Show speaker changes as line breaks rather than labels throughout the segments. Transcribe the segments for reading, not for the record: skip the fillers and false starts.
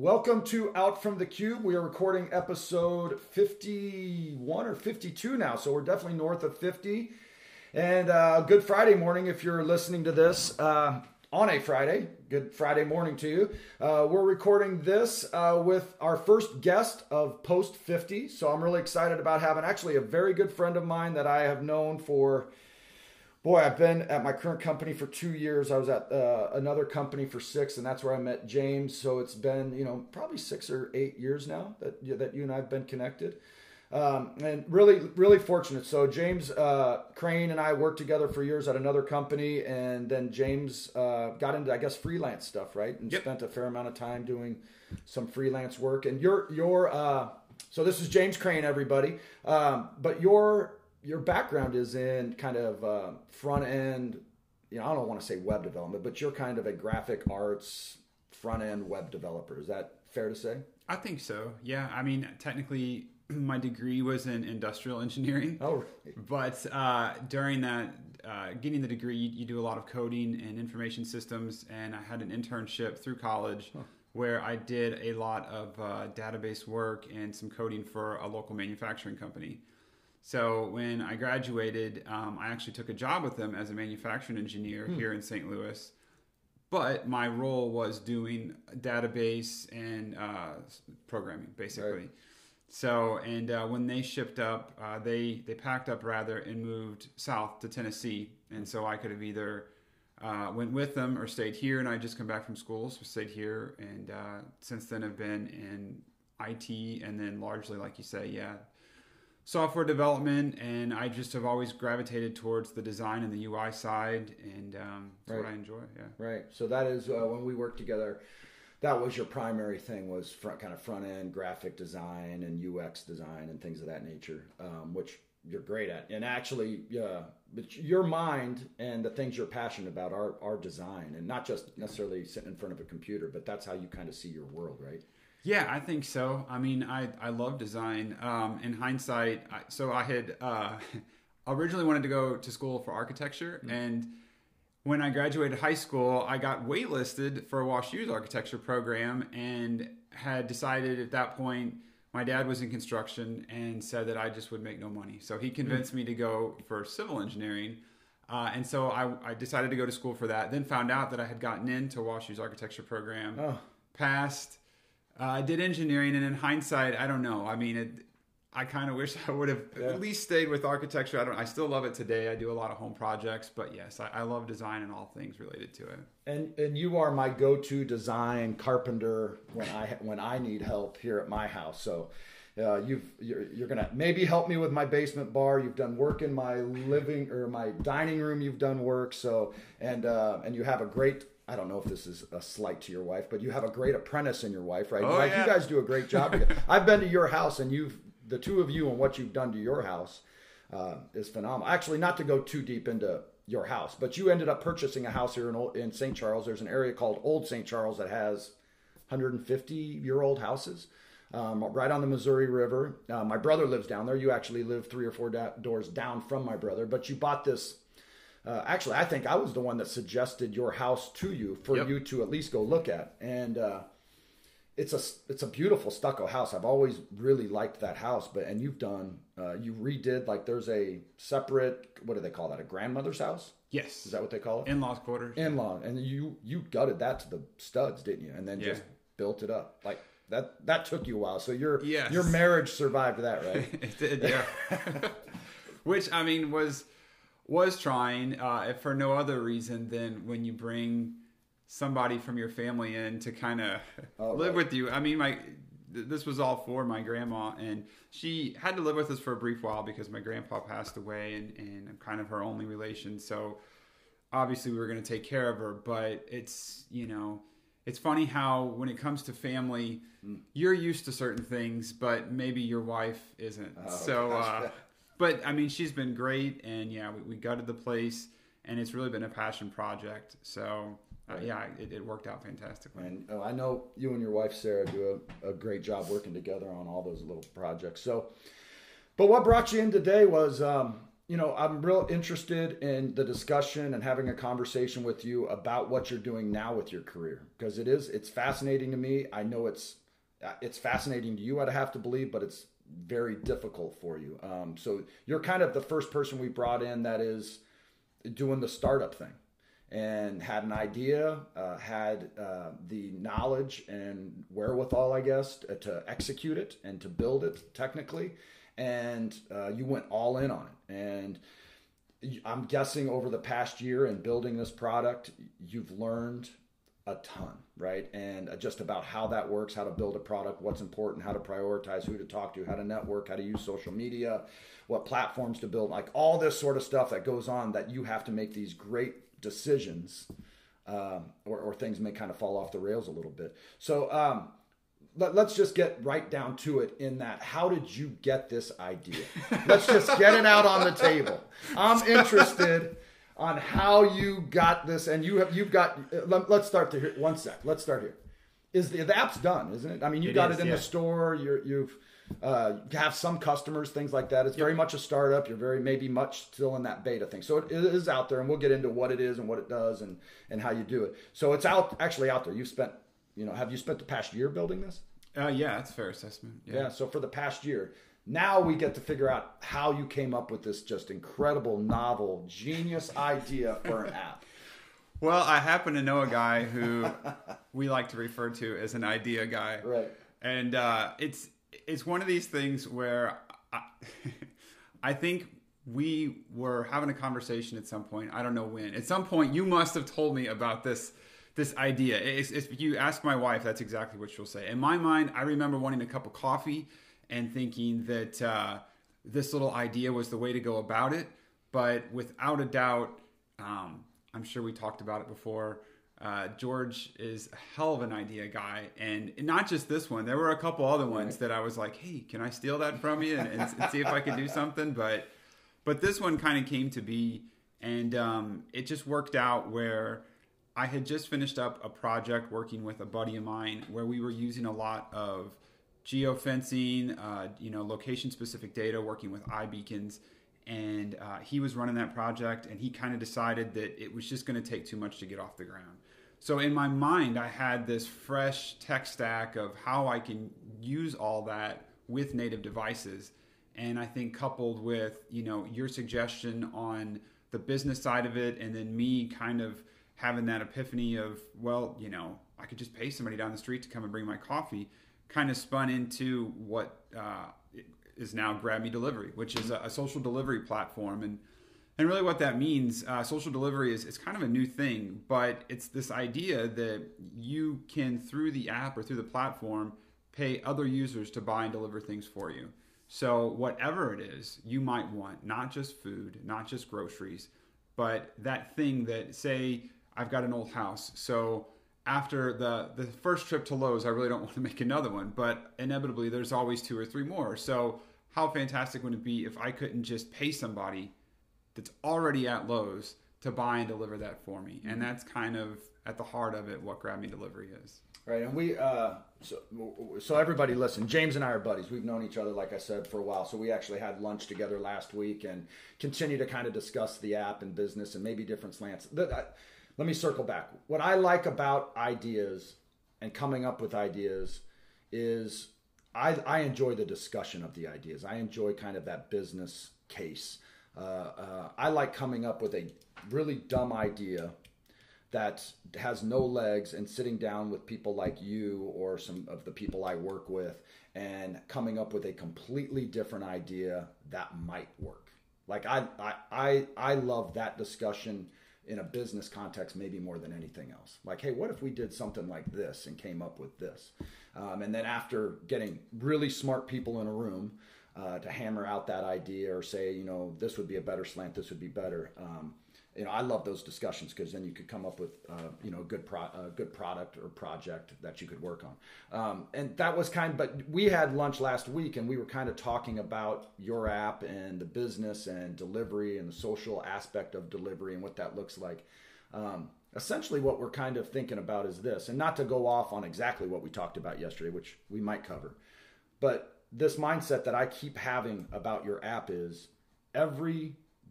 Welcome to Out from the Cube. We are recording episode 51 or 52 now, so we're definitely north of 50. And good Friday morning if you're listening to this on a Friday. Good Friday morning to you. We're recording this with our first guest of Post 50, so I'm really excited about having actually a very good friend of mine that I have known for... Boy, I've been at my current company for 2 years. I was at another company for 6, and that's where I met James. So it's been, probably 6 or 8 years now that you and I have been connected. And really, really fortunate. So James Crane and I worked together for years at another company, and then James got into, I guess, freelance stuff, right? And spent a fair amount of time doing some freelance work. And so this is James Crane, everybody. But your background is in kind of front end, I don't want to say web development, but you're kind of a graphic arts front end web developer. Is that fair to say?
I think so. Yeah. I mean, technically my degree was in industrial engineering.
Oh,
right. But during that, getting the degree, you do a lot of coding and information systems. And I had an internship through college where I did a lot of database work and some coding for a local manufacturing company. So when I graduated, I actually took a job with them as a manufacturing engineer here in St. Louis. But my role was doing database and programming, basically.
Right.
So, and when they shipped up, they packed up rather and moved south to Tennessee. And so I could have either went with them or stayed here. And I just come back from school, so stayed here. And since then I've been in IT and then largely, like you say, software development, and I just have always gravitated towards the design and the UI side, and that's what I enjoy. Yeah.
Right. So that is when we worked together. That was your primary thing, was kind of front end graphic design and UX design and things of that nature, which you're great at. And actually, but your mind and the things you're passionate about are design, and not just necessarily sitting in front of a computer, but that's how you kind of see your world, right?
Yeah, I think so. I mean, I love design. In hindsight, I had originally wanted to go to school for architecture. And when I graduated high school, I got waitlisted for WashU's architecture program and had decided at that point, my dad was in construction and said that I just would make no money. So he convinced me to go for civil engineering. And so I decided to go to school for that. Then found out that I had gotten into WashU's architecture program, passed. I did engineering, and in hindsight, I don't know. I mean, I kind of wish I would have at least stayed with architecture. I still love it today. I do a lot of home projects, but yes, I love design and all things related to it.
And you are my go-to design carpenter when I need help here at my house. So you're gonna maybe help me with my basement bar. You've done work in my living or my dining room. You've done work. So and you have a great. I don't know if this is a slight to your wife, but you have a great apprentice in your wife, right? You guys do a great job together. I've been to your house, and the two of you and what you've done to your house is phenomenal. Actually, not to go too deep into your house, but you ended up purchasing a house here in St. Charles. There's an area called Old St. Charles that has 150-year-old houses right on the Missouri River. My brother lives down there. You actually live 3 or 4 doors down from my brother, but you bought this. Actually, I think I was the one that suggested your house to you for you to at least go look at. And it's a beautiful stucco house. I've always really liked that house. And you've done, you redid, there's a separate, what do they call that? A grandmother's house?
Yes.
Is that what they call it?
In-laws quarters.
In-law. And you gutted that to the studs, didn't you? And then just built it up. That took you a while. So your marriage survived that, right?
It did, yeah. Which, I mean, was trying for no other reason than when you bring somebody from your family in to kind of live with you. I mean, this was all for my grandma, and she had to live with us for a brief while because my grandpa passed away, and I'm kind of her only relation. So obviously we were going to take care of her, but it's funny how when it comes to family, you're used to certain things, but maybe your wife isn't. But I mean, she's been great, and we gutted the place, and it's really been a passion project. So it worked out fantastically.
And I know you and your wife Sarah do a great job working together on all those little projects. So, but what brought you in today was I'm real interested in the discussion and having a conversation with you about what you're doing now with your career, because it's fascinating to me. I know it's fascinating to you, I'd have to believe, but it's very difficult for you. So you're kind of the first person we brought in that is doing the startup thing and had an idea, had the knowledge and wherewithal, I guess, to execute it and to build it technically. And you went all in on it. And I'm guessing over the past year in building this product, you've learned a ton, right? And just about how that works, how to build a product, what's important, how to prioritize, who to talk to, how to network, how to use social media, what platforms to build, like all this sort of stuff that goes on, that you have to make these great decisions, or things may kind of fall off the rails a little bit. So let's just get right down to it in that. How did you get this idea? Let's just get it out on the table. I'm interested on how you got this, and you've got. Let's start here. One sec. Let's start here. Is the app's done, isn't it? I mean, you got it in the store. You have some customers, things like that. It's very much a startup. You're maybe much still in that beta thing. So it is out there, and we'll get into what it is and what it does and how you do it. So it's actually out there. You've spent, have you spent the past year building this?
Yeah, that's a fair assessment.
Yeah. So for the past year, now we get to figure out how you came up with this just incredible, novel, genius idea for an app.
Well, I happen to know a guy who we like to refer to as an idea guy.
Right.
And it's one of these things where I think we were having a conversation at some point. I don't know when. At some point, you must have told me about this idea. If you ask my wife, that's exactly what she'll say. In my mind, I remember wanting a cup of coffee and thinking that this little idea was the way to go about it. But without a doubt, I'm sure we talked about it before, George is a hell of an idea guy. And not just this one. There were a couple other ones that I was like, hey, can I steal that from you and see if I can do something? But this one kind of came to be, and it just worked out where I had just finished up a project working with a buddy of mine where we were using a lot of geofencing, location-specific data, working with iBeacons, and he was running that project, and he kind of decided that it was just going to take too much to get off the ground. So in my mind, I had this fresh tech stack of how I can use all that with native devices, and I think coupled with your suggestion on the business side of it, and then me kind of having that epiphany of, I could just pay somebody down the street to come and bring my coffee, kind of spun into what is now Grab Me Delivery, which is a social delivery platform. And really what that means, social delivery is kind of a new thing, but it's this idea that you can, through the app or through the platform, pay other users to buy and deliver things for you. So whatever it is you might want, not just food, not just groceries, but that thing that, say, I've got an old house. So after the first trip to Lowe's, I really don't want to make another one, but inevitably there's always 2 or 3 more. So how fantastic would it be if I couldn't just pay somebody that's already at Lowe's to buy and deliver that for me? And that's kind of at the heart of it, what Grab Me Delivery is.
Right. And we, so everybody listen, James and I are buddies. We've known each other, like I said, for a while. So we actually had lunch together last week and continue to kind of discuss the app and business and maybe different slants. Let me circle back. What I like about ideas and coming up with ideas is I enjoy the discussion of the ideas. I enjoy kind of that business case. I like coming up with a really dumb idea that has no legs and sitting down with people like you or some of the people I work with and coming up with a completely different idea that might work. Like I love that discussion in a business context, maybe more than anything else. Like, hey, what if we did something like this and came up with this? And then after getting really smart people in a room to hammer out that idea or say, this would be a better slant, this would be better. I love those discussions because then you could come up with, a good product or project that you could work on. And that was but we had lunch last week and we were kind of talking about your app and the business and delivery and the social aspect of delivery and what that looks like. Essentially what we're kind of thinking about is this, and not to go off on exactly what we talked about yesterday, which we might cover, but this mindset that I keep having about your app is every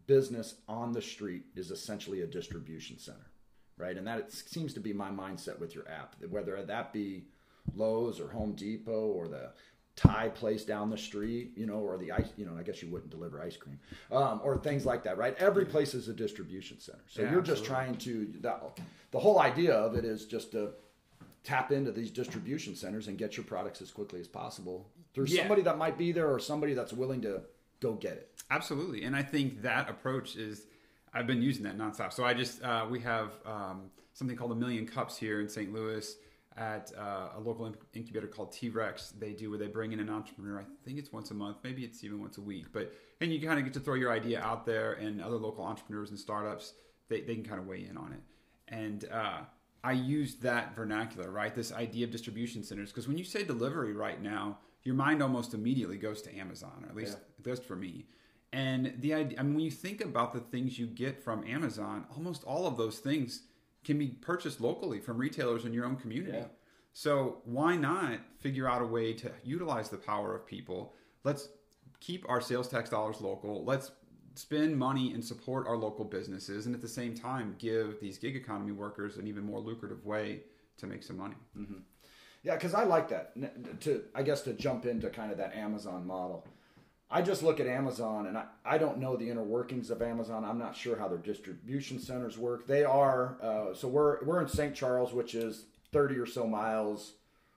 business on the street is essentially a distribution center, right? And that seems to be my mindset with your app, whether that be Lowe's or Home Depot or the Thai place down the street, or the ice, I guess you wouldn't deliver ice cream, or things like that, right? Every place is a distribution center. So you're just trying to, the whole idea of it is just to tap into these distribution centers and get your products as quickly as possible through somebody that might be there or somebody that's willing to go get it.
Absolutely. And I think that approach I've been using that nonstop. So we have something called 1,000,000 Cups here in St. Louis at a local incubator called T-Rex. They bring in an entrepreneur. I think it's once a month, maybe it's even once a week. And you kind of get to throw your idea out there, and other local entrepreneurs and startups, they can kind of weigh in on it. And I used that vernacular, right? This idea of distribution centers, because when you say delivery right now, your mind almost immediately goes to Amazon, or at least it does for me. And the idea, when you think about the things you get from Amazon, almost all of those things can be purchased locally from retailers in your own community. Yeah. So why not figure out a way to utilize the power of people? Let's keep our sales tax dollars local. Let's spend money and support our local businesses, and at the same time give these gig economy workers an even more lucrative way to make some money.
Mm-hmm. Yeah, because I like that. To jump into kind of that Amazon model, I just look at Amazon, and I don't know the inner workings of Amazon. I'm not sure how their distribution centers work. They are so we're in St. Charles, which is 30 or so miles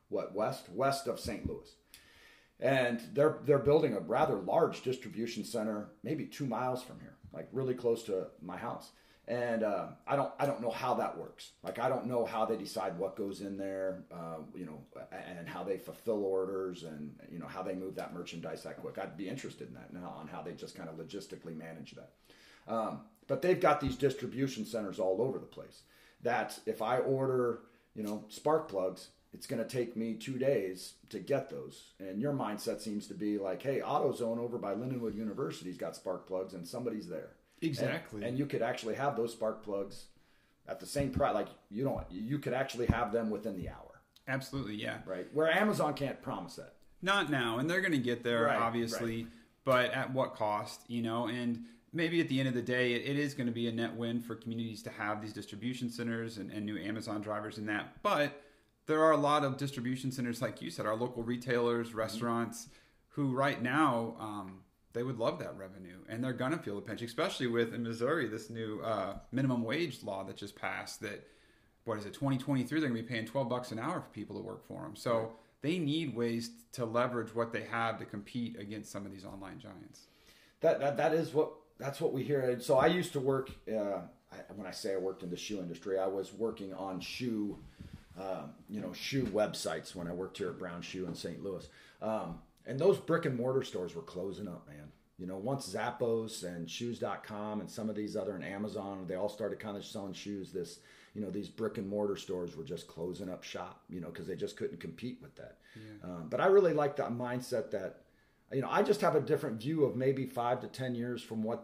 west of St. Louis, and they're building a rather large distribution center, maybe 2 miles from here, like really close to my house. And I don't know how that works. Like, I don't know how they decide what goes in there, and how they fulfill orders, and how they move that merchandise that quick. I'd be interested in that now, on how they just kind of logistically manage that. But they've got these distribution centers all over the place. That if I order, spark plugs, it's going to take me 2 days to get those. And your mindset seems to be like, hey, AutoZone over by Lindenwood University's got spark plugs, and somebody's there.
Exactly.
And you could actually have those spark plugs at the same price. Like, you could actually have them within the hour.
Absolutely, yeah.
Right. Where Amazon can't promise that.
Not now. And they're going to get there, obviously. Right. But at what cost, And maybe at the end of the day, it is going to be a net win for communities to have these distribution centers and new Amazon drivers in that. But there are a lot of distribution centers, like you said, our local retailers, restaurants, who right now... they would love that revenue, and they're going to feel the pinch, especially with, in Missouri, this new minimum wage law that just passed that, 2023, they're going to be paying $12 an hour for people to work for them. So they need ways to leverage what they have to compete against some of these online giants.
That's what we hear. So I used to work, when I say I worked in the shoe industry, I was working on shoe websites when I worked here at Brown Shoe in St. Louis. And those brick and mortar stores were closing up, man. Once Zappos and Shoes.com and some of these other, and Amazon, they all started kind of selling shoes. These brick and mortar stores were just closing up shop, because they just couldn't compete with that. Yeah. But I really like that mindset that, I just have a different view of maybe 5 to 10 years from what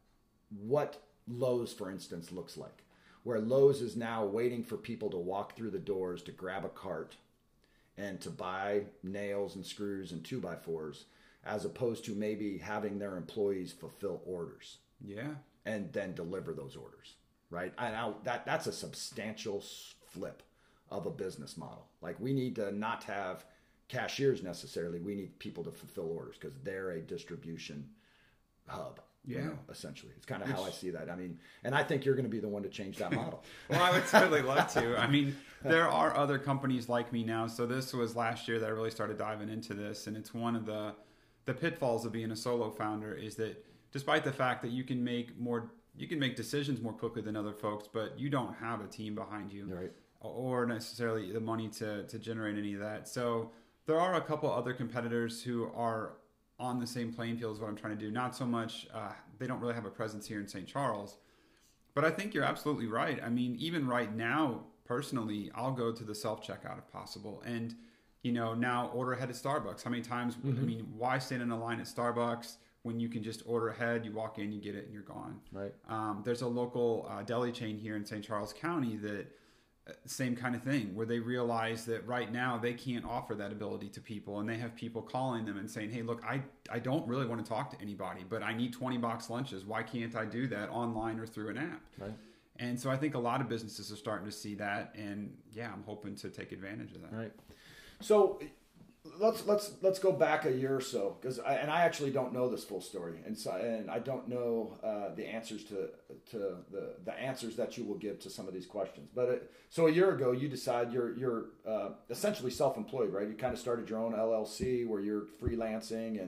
Lowe's, for instance, looks like. Where Lowe's is now waiting for people to walk through the doors to grab a cart and to buy nails and screws and 2x4s, as opposed to maybe having their employees fulfill orders.
Yeah.
And then deliver those orders, right? And that's a substantial flip of a business model. Like, we need to not have cashiers necessarily. We need people to fulfill orders, because they're a distribution hub.
Yeah.
Essentially. It's kind of how I see that. And I think you're going to be the one to change that model.
Well, I would certainly love to. There are other companies like me now. So this was last year that I really started diving into this. And it's one of the pitfalls of being a solo founder, is that despite the fact that you can make decisions more quickly than other folks, but you don't have a team behind you,
right, or
necessarily the money to generate any of that. So there are a couple other competitors who are on the same playing field as what I'm trying to do. Not so much, they don't really have a presence here in St. Charles. But I think you're absolutely right. Even right now, personally, I'll go to the self-checkout if possible. And, now order ahead at Starbucks. How many times, why stand in a line at Starbucks when you can just order ahead, you walk in, you get it, and you're gone.
Right.
There's a local deli chain here in St. Charles County that same kind of thing where they realize that right now they can't offer that ability to people, and they have people calling them and saying, hey, look, I don't really want to talk to anybody, but I need 20 box lunches. Why can't I do that online or through an app?
Right.
And so I think a lot of businesses are starting to see that, and yeah, I'm hoping to take advantage of that.
Right. So let's go back a year or so, because I actually don't know this full story, and I don't know the answers to the answers that you will give to some of these questions. But so a year ago, you decide you're essentially self-employed, right? You kind of started your own LLC where you're freelancing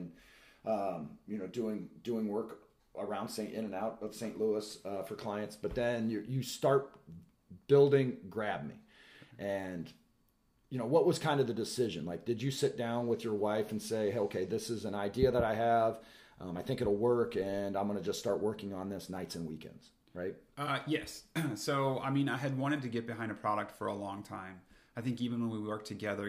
and doing work around in and out of St. Louis for clients. But then you start building Grab Me, and what was kind of the decision? Like, did you sit down with your wife and say, hey, okay, this is an idea that I have. I think it'll work, and I'm going to just start working on this nights and weekends, right?
Yes. So, I mean, I had wanted to get behind a product for a long time. I think even when we worked together,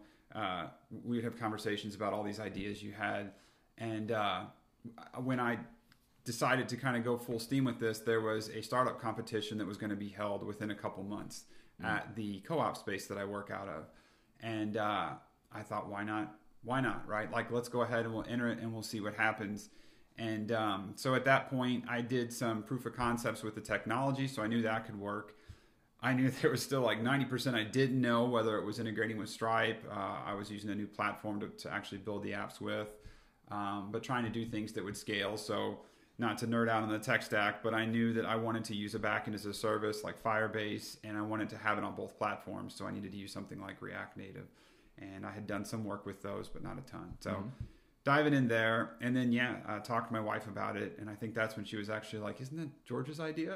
we'd have conversations about all these ideas you had. And when I decided to kind of go full steam with this, there was a startup competition that was going to be held within a couple months at the co-op space that I work out of. And I thought, why not? Why not, right? Like, let's go ahead and we'll enter it and we'll see what happens. And so at that point, I did some proof of concepts with the technology, so I knew that could work. I knew there was still like 90% I didn't know, whether it was integrating with Stripe. I was using a new platform to actually build the apps with, but trying to do things that would scale. So not to nerd out on the tech stack, but I knew that I wanted to use a backend as a service like Firebase, and I wanted to have it on both platforms. So I needed to use something like React Native. And I had done some work with those, but not a ton. So diving in there, and then, I talked to my wife about it. And I think that's when she was actually like, isn't that George's idea?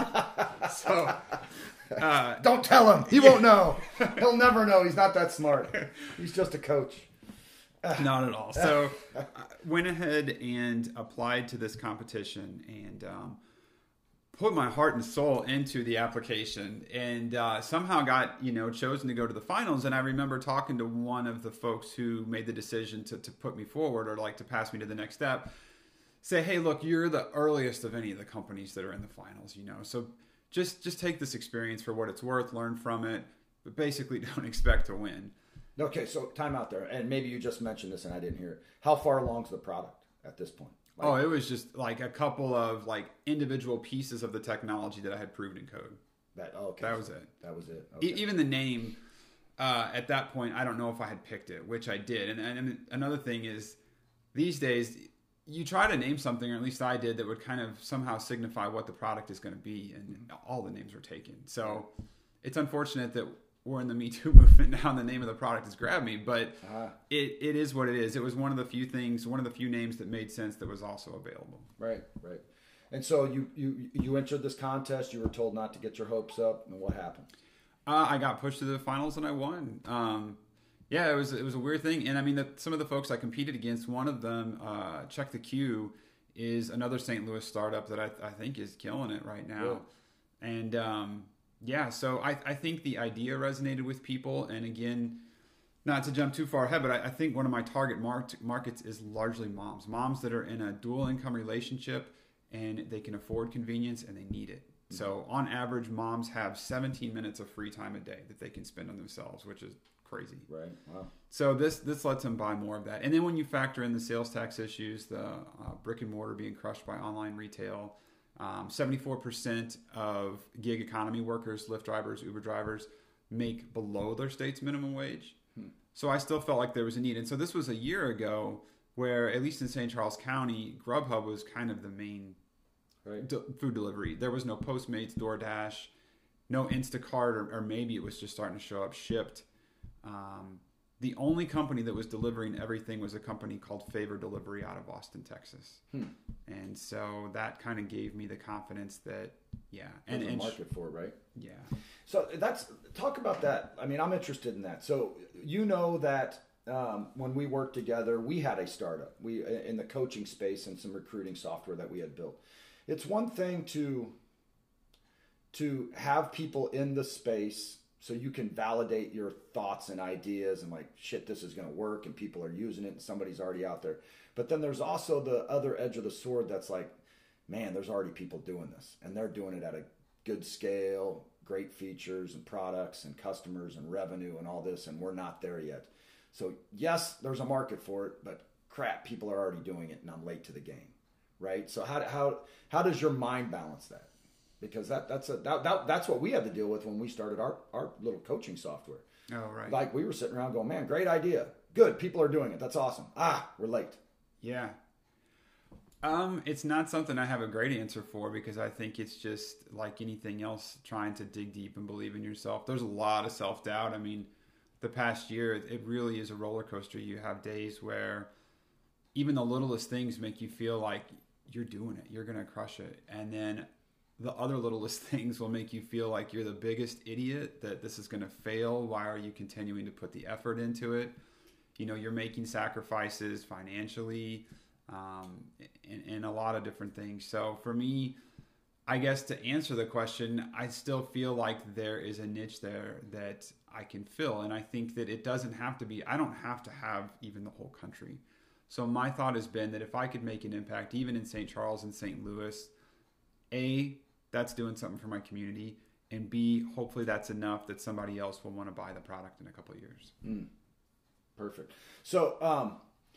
So
don't tell him. He won't know. He'll never know. He's not that smart. He's just a coach.
Not at all. So I went ahead and applied to this competition and put my heart and soul into the application, and somehow got chosen to go to the finals. And I remember talking to one of the folks who made the decision to put me forward, or like to pass me to the next step, say, hey, look, you're the earliest of any of the companies that are in the finals, so just take this experience for what it's worth, learn from it, but basically don't expect to win.
Okay, so time out there, and maybe you just mentioned this and I didn't hear it. How far along's the product at this point?
It was just like a couple of like individual pieces of the technology that I had proved in code. That was it.
That was it. Okay.
Even the name at that point, I don't know if I had picked it, which I did. And another thing is, these days you try to name something, or at least I did, that would kind of somehow signify what the product is going to be, and all the names were taken. So it's unfortunate that we're in the Me Too movement now, and the name of the product is Grab Me, but it is what it is. It was one of the few names that made sense that was also available.
Right. And so you entered this contest. You were told not to get your hopes up, and what happened?
I got pushed to the finals and I won. It was a weird thing, and I mean, some of the folks I competed against, one of them, Check the Queue, is another St. Louis startup that I think is killing it right now, and so I think the idea resonated with people. And again, not to jump too far ahead, but I think one of my target markets is largely moms that are in a dual income relationship, and they can afford convenience and they need it. Mm-hmm. So on average, moms have 17 minutes of free time a day that they can spend on themselves, which is crazy.
Right. Wow.
So this lets them buy more of that. And then when you factor in the sales tax issues, the brick and mortar being crushed by online retail, 74% of gig economy workers, Lyft drivers, Uber drivers, make below their state's minimum wage. So I still felt like there was a need. And so this was a year ago where, at least in St. Charles County, Grubhub was kind of the main food delivery. There was no Postmates, DoorDash, no Instacart, or maybe it was just starting to show up Shipt. The only company that was delivering everything was a company called Favor Delivery out of Austin, Texas. And so that kind of gave me the confidence that,
there's a market for it, right?
Yeah.
So talk about that. I mean, I'm interested in that. So that when we worked together, we had a startup. We in the coaching space and some recruiting software that we had built. It's one thing to have people in the space so you can validate your thoughts and ideas and like, shit, this is going to work, and people are using it and somebody's already out there. But then there's also the other edge of the sword that's like, man, there's already people doing this, and they're doing it at a good scale, great features and products and customers and revenue and all this, and we're not there yet. So yes, there's a market for it, but crap, people are already doing it, and I'm late to the game, right? So how does your mind balance that? Because that's what we had to deal with when we started our little coaching software.
Oh, right.
Like we were sitting around going, man, great idea, good, people are doing it, that's awesome. We're late.
Yeah. It's not something I have a great answer for, because I think it's just like anything else, trying to dig deep and believe in yourself. There's a lot of self-doubt. I mean, the past year, it really is a roller coaster. You have days where even the littlest things make you feel like you're doing it, you're going to crush it. And then the other littlest things will make you feel like you're the biggest idiot, that this is going to fail. Why are you continuing to put the effort into it? You're making sacrifices financially, in a lot of different things. So for me, I guess to answer the question, I still feel like there is a niche there that I can fill. And I think that it doesn't have to be, I don't have to have even the whole country. So my thought has been that if I could make an impact, even in St. Charles and St. Louis, A, that's doing something for my community. And B, hopefully that's enough that somebody else will want to buy the product in a couple of years.
Perfect. So,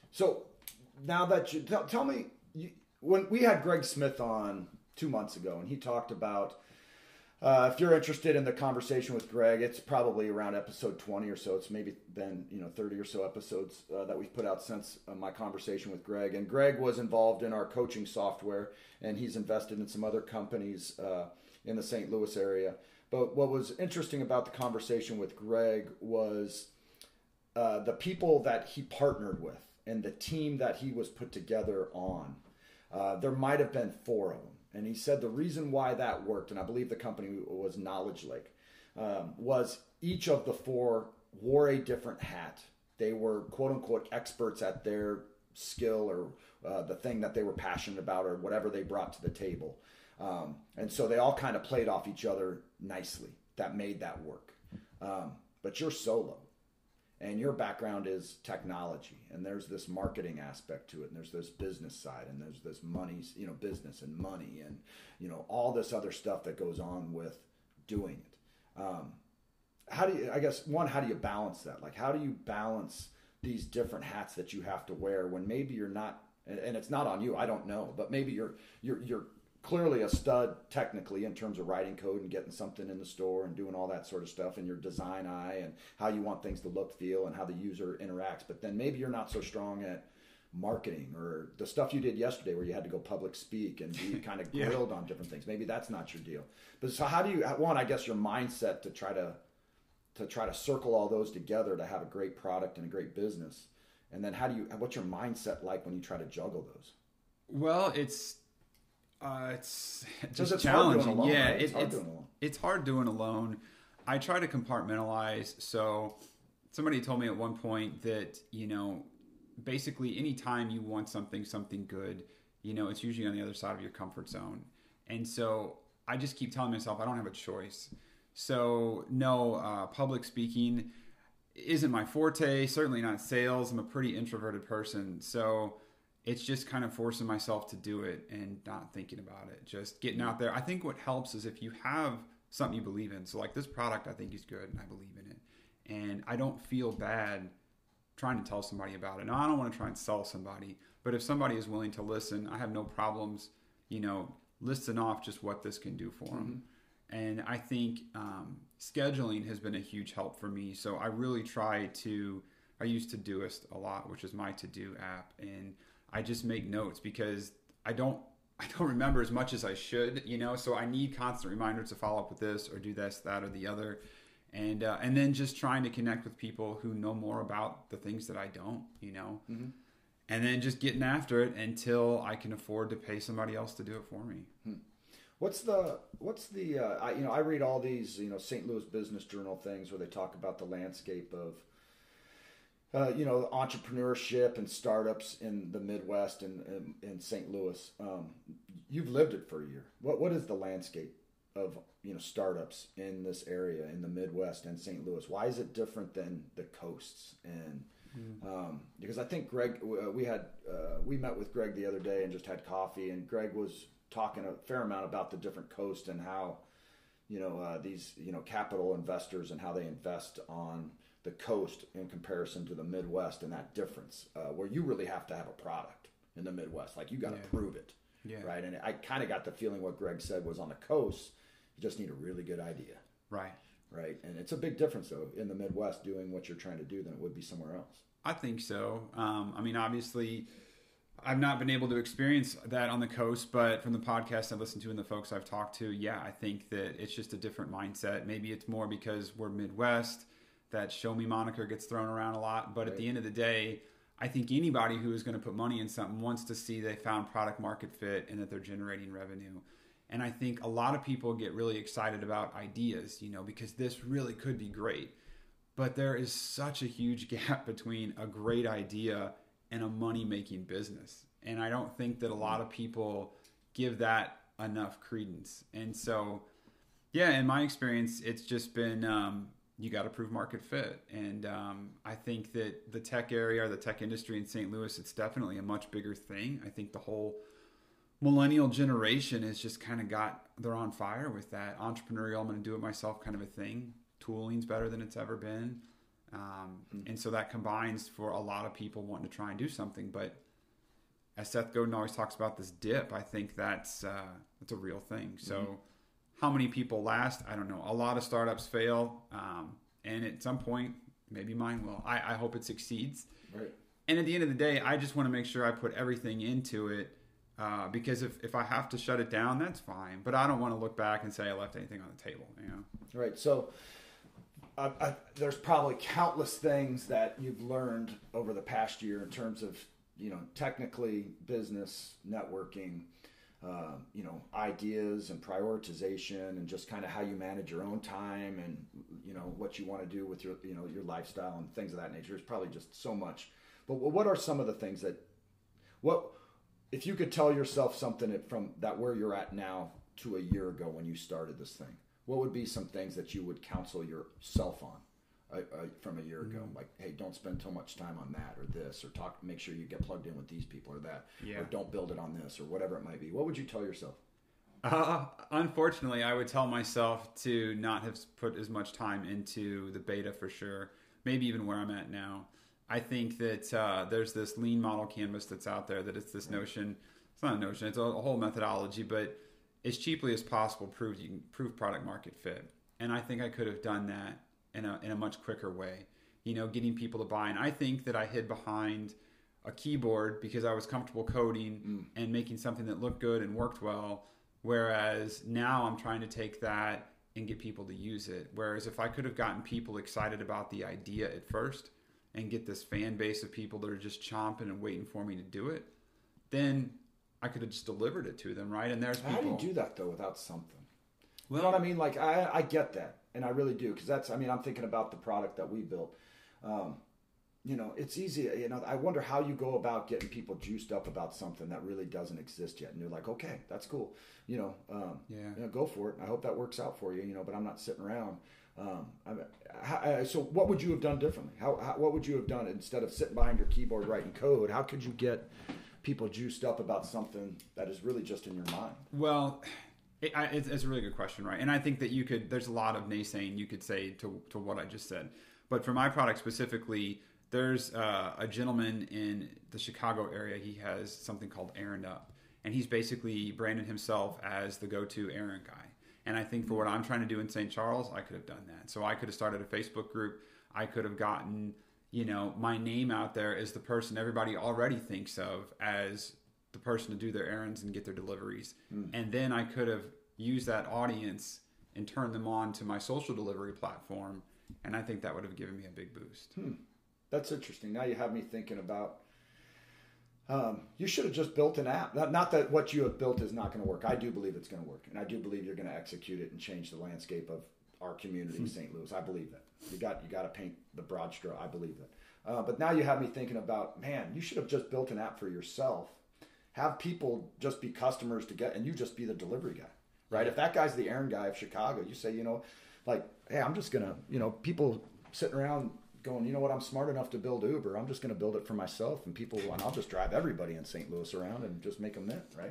now that you tell me, when we had Greg Smith on 2 months ago, and he talked about, if you're interested in the conversation with Greg, it's probably around episode 20 or so. It's maybe been 30 or so episodes that we've put out since my conversation with Greg. And Greg was involved in our coaching software, and he's invested in some other companies in the St. Louis area. But what was interesting about the conversation with Greg was the people that he partnered with and the team that he was put together on. There might have been 4 of them. And he said the reason why that worked, and I believe the company was Knowledge Lake, was each of the 4 wore a different hat. They were, quote unquote, experts at their skill or the thing that they were passionate about or whatever they brought to the table. And so they all kind of played off each other nicely. That made that work. But you're solo. And your background is technology, and there's this marketing aspect to it, and there's this business side, and there's this money, business and money, and all this other stuff that goes on with doing it. How do you balance that? Like, how do you balance these different hats that you have to wear when maybe you're not, and it's not on you, I don't know, but maybe you're clearly a stud technically in terms of writing code and getting something in the store and doing all that sort of stuff, and your design eye and how you want things to look, feel, and how the user interacts. But then maybe you're not so strong at marketing or the stuff you did yesterday where you had to go public speak and be kind of grilled on different things. Maybe that's not your deal. But so how do you, I guess your mindset to try to circle all those together to have a great product and a great business. And then what's your mindset like when you try to juggle those?
Well, it's just
it's
challenging.
Hard doing alone,
yeah,
right? It's hard doing alone.
It's hard doing alone. I try to compartmentalize. So somebody told me at one point that, basically anytime you want something good, it's usually on the other side of your comfort zone. And so I just keep telling myself I don't have a choice. So no, public speaking isn't my forte, certainly not sales. I'm a pretty introverted person. So it's just kind of forcing myself to do it and not thinking about it, just getting out there. I think what helps is if you have something you believe in. So like this product I think is good and I believe in it. And I don't feel bad trying to tell somebody about it. Now I don't want to try and sell somebody, but if somebody is willing to listen, I have no problems, listing off just what this can do for them. And I think scheduling has been a huge help for me. So I really I use Todoist a lot, which is my to-do app. And I just make notes because I don't remember as much as I should, so I need constant reminders to follow up with this or do this, that, or the other. And then just trying to connect with people who know more about the things that I don't, and then just getting after it until I can afford to pay somebody else to do it for me.
What's the I read all these, St. Louis Business Journal things where they talk about the landscape of, entrepreneurship and startups in the Midwest and in St. Louis. You've lived it for a year. What is the landscape of, startups in this area in the Midwest and St. Louis? Why is it different than the coasts? And because I think Greg, we met with Greg the other day and just had coffee, and Greg was talking a fair amount about the different coasts and how these, capital investors and how they invest on the coast in comparison to the Midwest, and that difference where you really have to have a product in the Midwest. Like you got to prove it. Yeah. Right. And I kind of got the feeling what Greg said was on the coast, you just need a really good idea.
Right.
Right. And it's a big difference, though, in the Midwest doing what you're trying to do than it would be somewhere else.
I think so. Obviously, I've not been able to experience that on the coast, but from the podcast I've listened to and the folks I've talked to, I think that it's just a different mindset. Maybe it's more because we're Midwest, that show me moniker gets thrown around a lot. But at the end of the day, I think anybody who is going to put money in something wants to see they found product market fit and that they're generating revenue. And I think a lot of people get really excited about ideas, because this really could be great. But there is such a huge gap between a great idea and a money-making business. And I don't think that a lot of people give that enough credence. And so, in my experience, it's just been, you got to prove market fit. And I think that the tech area or the tech industry in St. Louis, it's definitely a much bigger thing. I think the whole millennial generation has just kind of they're on fire with that entrepreneurial, I'm going to do it myself kind of a thing. Tooling's better than it's ever been. And so that combines for a lot of people wanting to try and do something. But as Seth Godin always talks about this dip, I think that's a real thing. So how many people last? I don't know. A lot of startups fail. And at some point, maybe mine will. I hope it succeeds.
Right.
And at the end of the day, I just want to make sure I put everything into it. Because if I have to shut it down, that's fine. But I don't want to look back and say I left anything on the table.
Right. So there's probably countless things that you've learned over the past year in terms of, technically business, networking, ideas and prioritization and just kind of how you manage your own time and, what you want to do with your, your lifestyle and things of that nature. There's probably just so much. But what are some of the things if you could tell yourself something from that where you're at now to a year ago when you started this thing, what would be some things that you would counsel yourself on from a year ago? Like, hey, don't spend so much time on that or this, or make sure you get plugged in with these people or that, or don't build it on this or whatever it might be. What would you tell yourself?
Unfortunately, I would tell myself to not have put as much time into the beta for sure. Maybe even where I'm at now. I think that there's this lean model canvas that's out there that it's this notion. It's not a notion. It's a whole methodology, but as cheaply as possible, you can prove product market fit. And I think I could have done that in a much quicker way. Getting people to buy. And I think that I hid behind a keyboard because I was comfortable coding and making something that looked good and worked well. Whereas now I'm trying to take that and get people to use it. Whereas if I could have gotten people excited about the idea at first and get this fan base of people that are just chomping and waiting for me to do it, then I could have just delivered it to them, right? And there's people.
How do you do that, though, without something? Well, you know what I mean? Like, I get that, and I really do, because I'm thinking about the product that we built. It's easy. I wonder how you go about getting people juiced up about something that really doesn't exist yet. And you're like, okay, that's cool. Go for it. I hope that works out for you, but I'm not sitting around. So what would you have done differently? What would you have done instead of sitting behind your keyboard writing code? How could you get people juiced up about something that is really just in your mind?
Well, it's a really good question, right? And I think that there's a lot of naysaying you could say to what I just said. But for my product specifically, there's a gentleman in the Chicago area. He has something called Errand Up. And he's basically branded himself as the go-to errand guy. And I think for what I'm trying to do in St. Charles, I could have done that. So I could have started a Facebook group. I could have gotten, my name out there as the person everybody already thinks of as the person to do their errands and get their deliveries. And then I could have used that audience and turned them on to my social delivery platform. And I think that would have given me a big boost.
That's interesting. Now you have me thinking about, you should have just built an app. Not that what you have built is not going to work. I do believe it's going to work. And I do believe you're going to execute it and change the landscape of our community in St. Louis. I believe that. You got to paint the broad stroke. I believe that. But now you have me thinking about, man, you should have just built an app for yourself. Have people just be customers and you just be the delivery guy, right? If that guy's the errand guy of Chicago, you say, hey, I'm just going to, people sitting around going, you know what, I'm smart enough to build Uber. I'm just going to build it for myself and I'll just drive everybody in St. Louis around and just make them mint, right?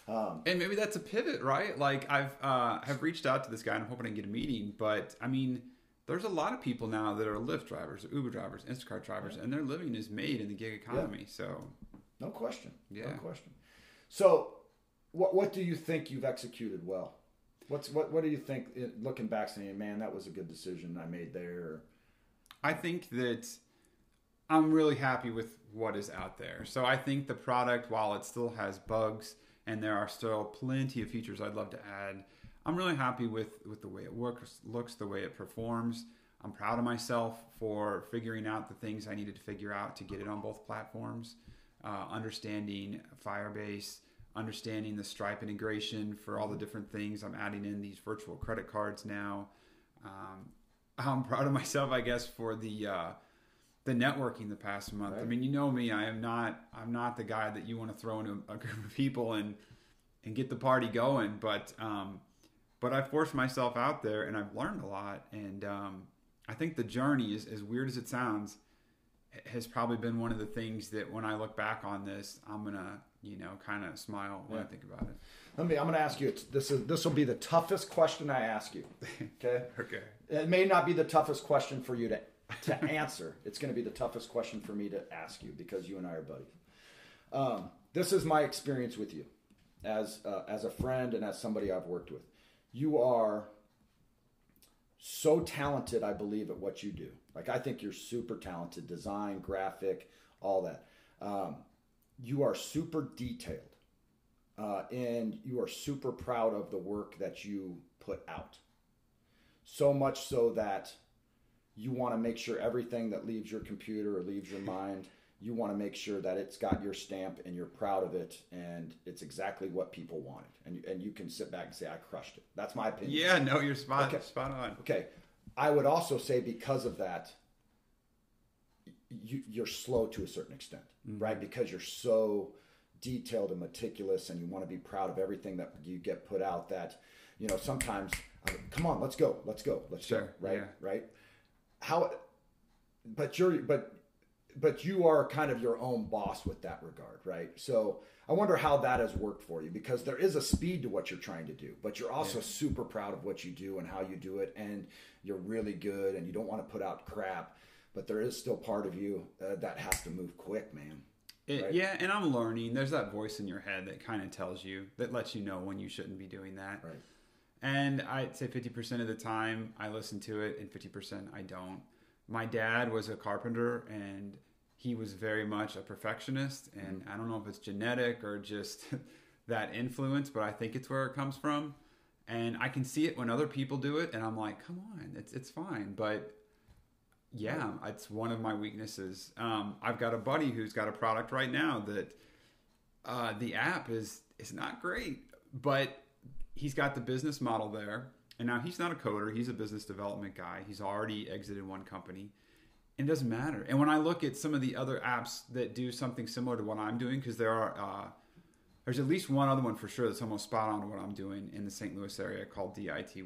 And maybe that's a pivot, right? Like have reached out to this guy and I'm hoping I can get a meeting. But I mean, there's a lot of people now that are Lyft drivers, Uber drivers, Instacart drivers, and their living is made in the gig economy. Yeah. So
no question.
Yeah.
No question. So what do you think you've executed well? What do you think, looking back, saying, man, that was a good decision I made there?
I think that I'm really happy with what is out there. So I think the product, while it still has bugs and there are still plenty of features I'd love to add, I'm really happy with the way it looks, the way it performs. I'm proud of myself for figuring out the things I needed to figure out to get it on both platforms, understanding Firebase, understanding the Stripe integration for all the different things. I'm adding in these virtual credit cards now. I'm proud of myself, I guess, for the networking the past month. Right. I mean, you know me, I'm not the guy that you want to throw into a group of people and get the party going. But I forced myself out there and I've learned a lot. And I think the journey, is as weird as it sounds, has probably been one of the things that when I look back on this, I'm going to, kind of smile when I think about it.
I'm going to ask you, this will be the toughest question I ask you. Okay.
Okay.
It may not be the toughest question for you to answer. It's going to be the toughest question for me to ask you because you and I are buddies. This is my experience with you as a friend and as somebody I've worked with. You are so talented, I believe, at what you do. Like, I think you're super talented, design, graphic, all that. You are super detailed, and you are super proud of the work that you put out. So much so that you want to make sure everything that leaves your computer or leaves your mind, you want to make sure that it's got your stamp and you're proud of it and it's exactly what people wanted. And you can sit back and say, I crushed it. That's my opinion.
Yeah, no, you're spot on.
Okay. I would also say because of that, you're slow to a certain extent, right? Because you're so detailed and meticulous and you want to be proud of everything that you get put out that, sometimes, come on, let's go, right?
Yeah.
Right? But you are kind of your own boss with that regard, right? So I wonder how that has worked for you because there is a speed to what you're trying to do, but you're also super proud of what you do and how you do it. And you're really good and you don't want to put out crap, but there is still part of you that has to move quick, man. Right?
Yeah. And I'm learning. There's that voice in your head that kind of tells you, that lets you know when you shouldn't be doing that.
Right.
And I'd say 50% of the time I listen to it and 50% I don't. My dad was a carpenter and he was very much a perfectionist. And I don't know if it's genetic or just that influence, but I think it's where it comes from. And I can see it when other people do it. And I'm like, come on, it's fine. But yeah, it's one of my weaknesses. I've got a buddy who's got a product right now that the app is not great, but he's got the business model there. And now he's not a coder. He's a business development guy. He's already exited one company. And it doesn't matter. And when I look at some of the other apps that do something similar to what I'm doing, because there's at least one other one for sure that's almost spot on to what I'm doing in the St. Louis area called DITY.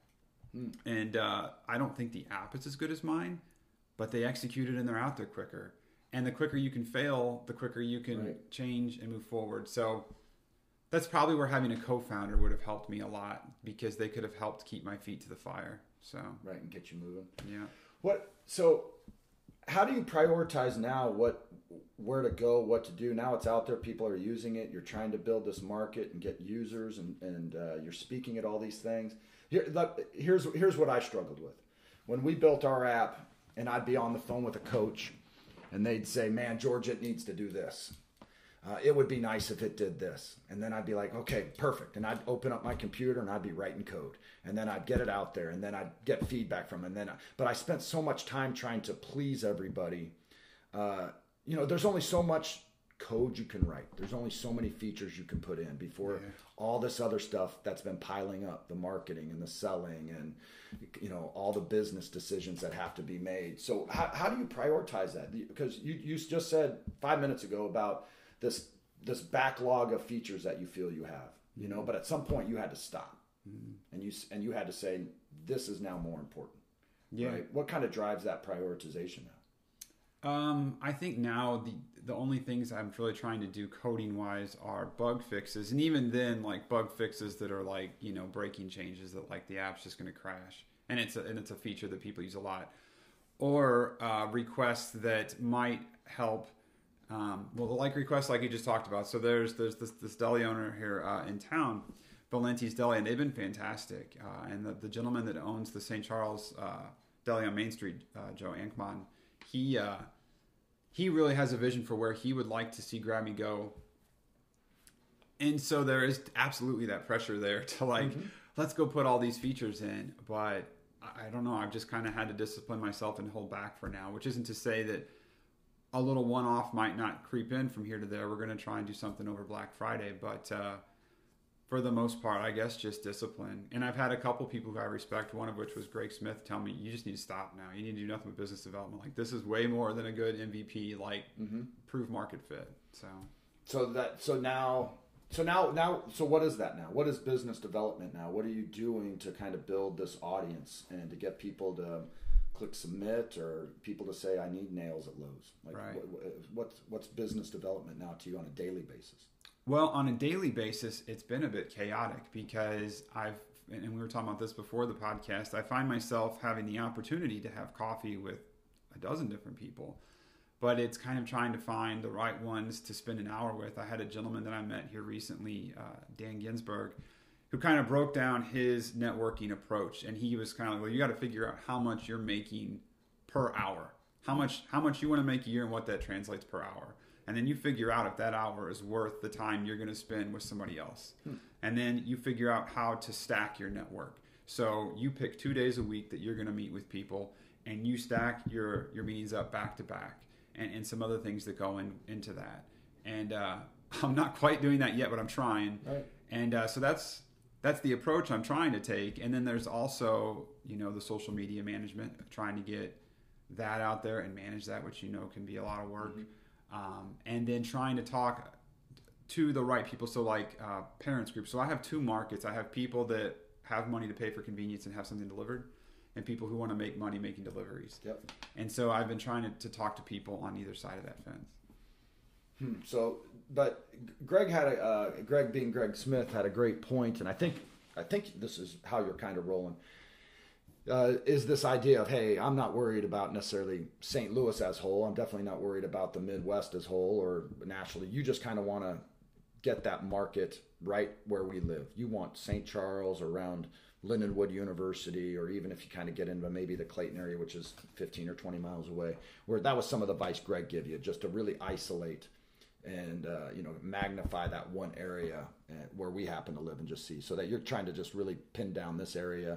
And I don't think the app is as good as mine, but they execute it and they're out there quicker. And the quicker you can fail, the quicker you can change and move forward. So that's probably where having a co-founder would have helped me a lot because they could have helped keep my feet to the fire. So
right, and get you moving.
Yeah.
So how do you prioritize now where to go, what to do? Now it's out there, people are using it. You're trying to build this market and get users and you're speaking at all these things. Here's what I struggled with. When we built our app and I'd be on the phone with a coach and they'd say, man, George, it needs to do this. It would be nice if it did this. And then I'd be like, okay, perfect. And I'd open up my computer and I'd be writing code. And then I'd get it out there and then I'd get feedback from them. But I spent so much time trying to please everybody. There's only so much code you can write. There's only so many features you can put in before all this other stuff that's been piling up, the marketing and the selling and, all the business decisions that have to be made. So how do you prioritize that? Because you just said 5 minutes ago about this backlog of features that you feel you have, but at some point you had to stop and you had to say, this is now more important. Yeah. Right? What kind of drives that prioritization now?
I think now the only things I'm really trying to do coding wise are bug fixes, and even then, like bug fixes that are like, you know, breaking changes that like the app's just going to crash, and it's a feature that people use a lot, or requests that might help. Well, like requests like you just talked about. So there's this deli owner here in town, Valenti's Deli, and they've been fantastic. And the gentleman that owns the St. Charles Deli on Main Street, Joe Ankman, he really has a vision for where he would like to see Grab Me go. And so there is absolutely that pressure there to like, let's go put all these features in. But I don't know. I've just kind of had to discipline myself and hold back for now, which isn't to say that a little one-off might not creep in from here to there. We're going to try and do something over Black Friday, but for the most part, I guess just discipline. And I've had a couple people who I respect, one of which was Greg Smith, tell me, you just need to stop now. You need to do nothing but business development. Like, this is way more than a good MVP, like, prove market fit. So
what is that now? What is business development now? What are you doing to kind of build this audience and to get people to click submit, or people to say, I need nails at Lowe's? Like,
right.
What's business development now to you on a daily basis?
Well, on a daily basis, it's been a bit chaotic because and we were talking about this before the podcast, I find myself having the opportunity to have coffee with a dozen different people, but it's kind of trying to find the right ones to spend an hour with. I had a gentleman that I met here recently, Dan Ginsberg, who kind of broke down his networking approach, and he was kind of like, well, you got to figure out how much you're making per hour, how much you want to make a year and what that translates per hour. And then you figure out if that hour is worth the time you're going to spend with somebody else. And then you figure out how to stack your network. So you pick 2 days a week that you're going to meet with people, and you stack your meetings up back to back, and some other things that go into that. And I'm not quite doing that yet, but I'm trying.
Right.
And so that's the approach I'm trying to take. And then there's also, you know, the social media management, trying to get that out there and manage that, which, you know, can be a lot of work. And then trying to talk to the right people. So like parents groups. So I have two markets. I have people that have money to pay for convenience and have something delivered, and people who want to make money making deliveries.
Yep.
And so I've been trying to talk to people on either side of that fence.
So, but Greg being Greg Smith had a great point, and I think this is how you're kind of rolling. Is this idea of, hey, I'm not worried about necessarily St. Louis as whole. I'm definitely not worried about the Midwest as whole or nationally. You just kind of want to get that market right where we live. You want St. Charles, around Lindenwood University, or even if you kind of get into maybe the Clayton area, which is 15 or 20 miles away, where that was some of the advice Greg gave you, just to really isolate and magnify that one area where we happen to live and just see, so that you're trying to just really pin down this area,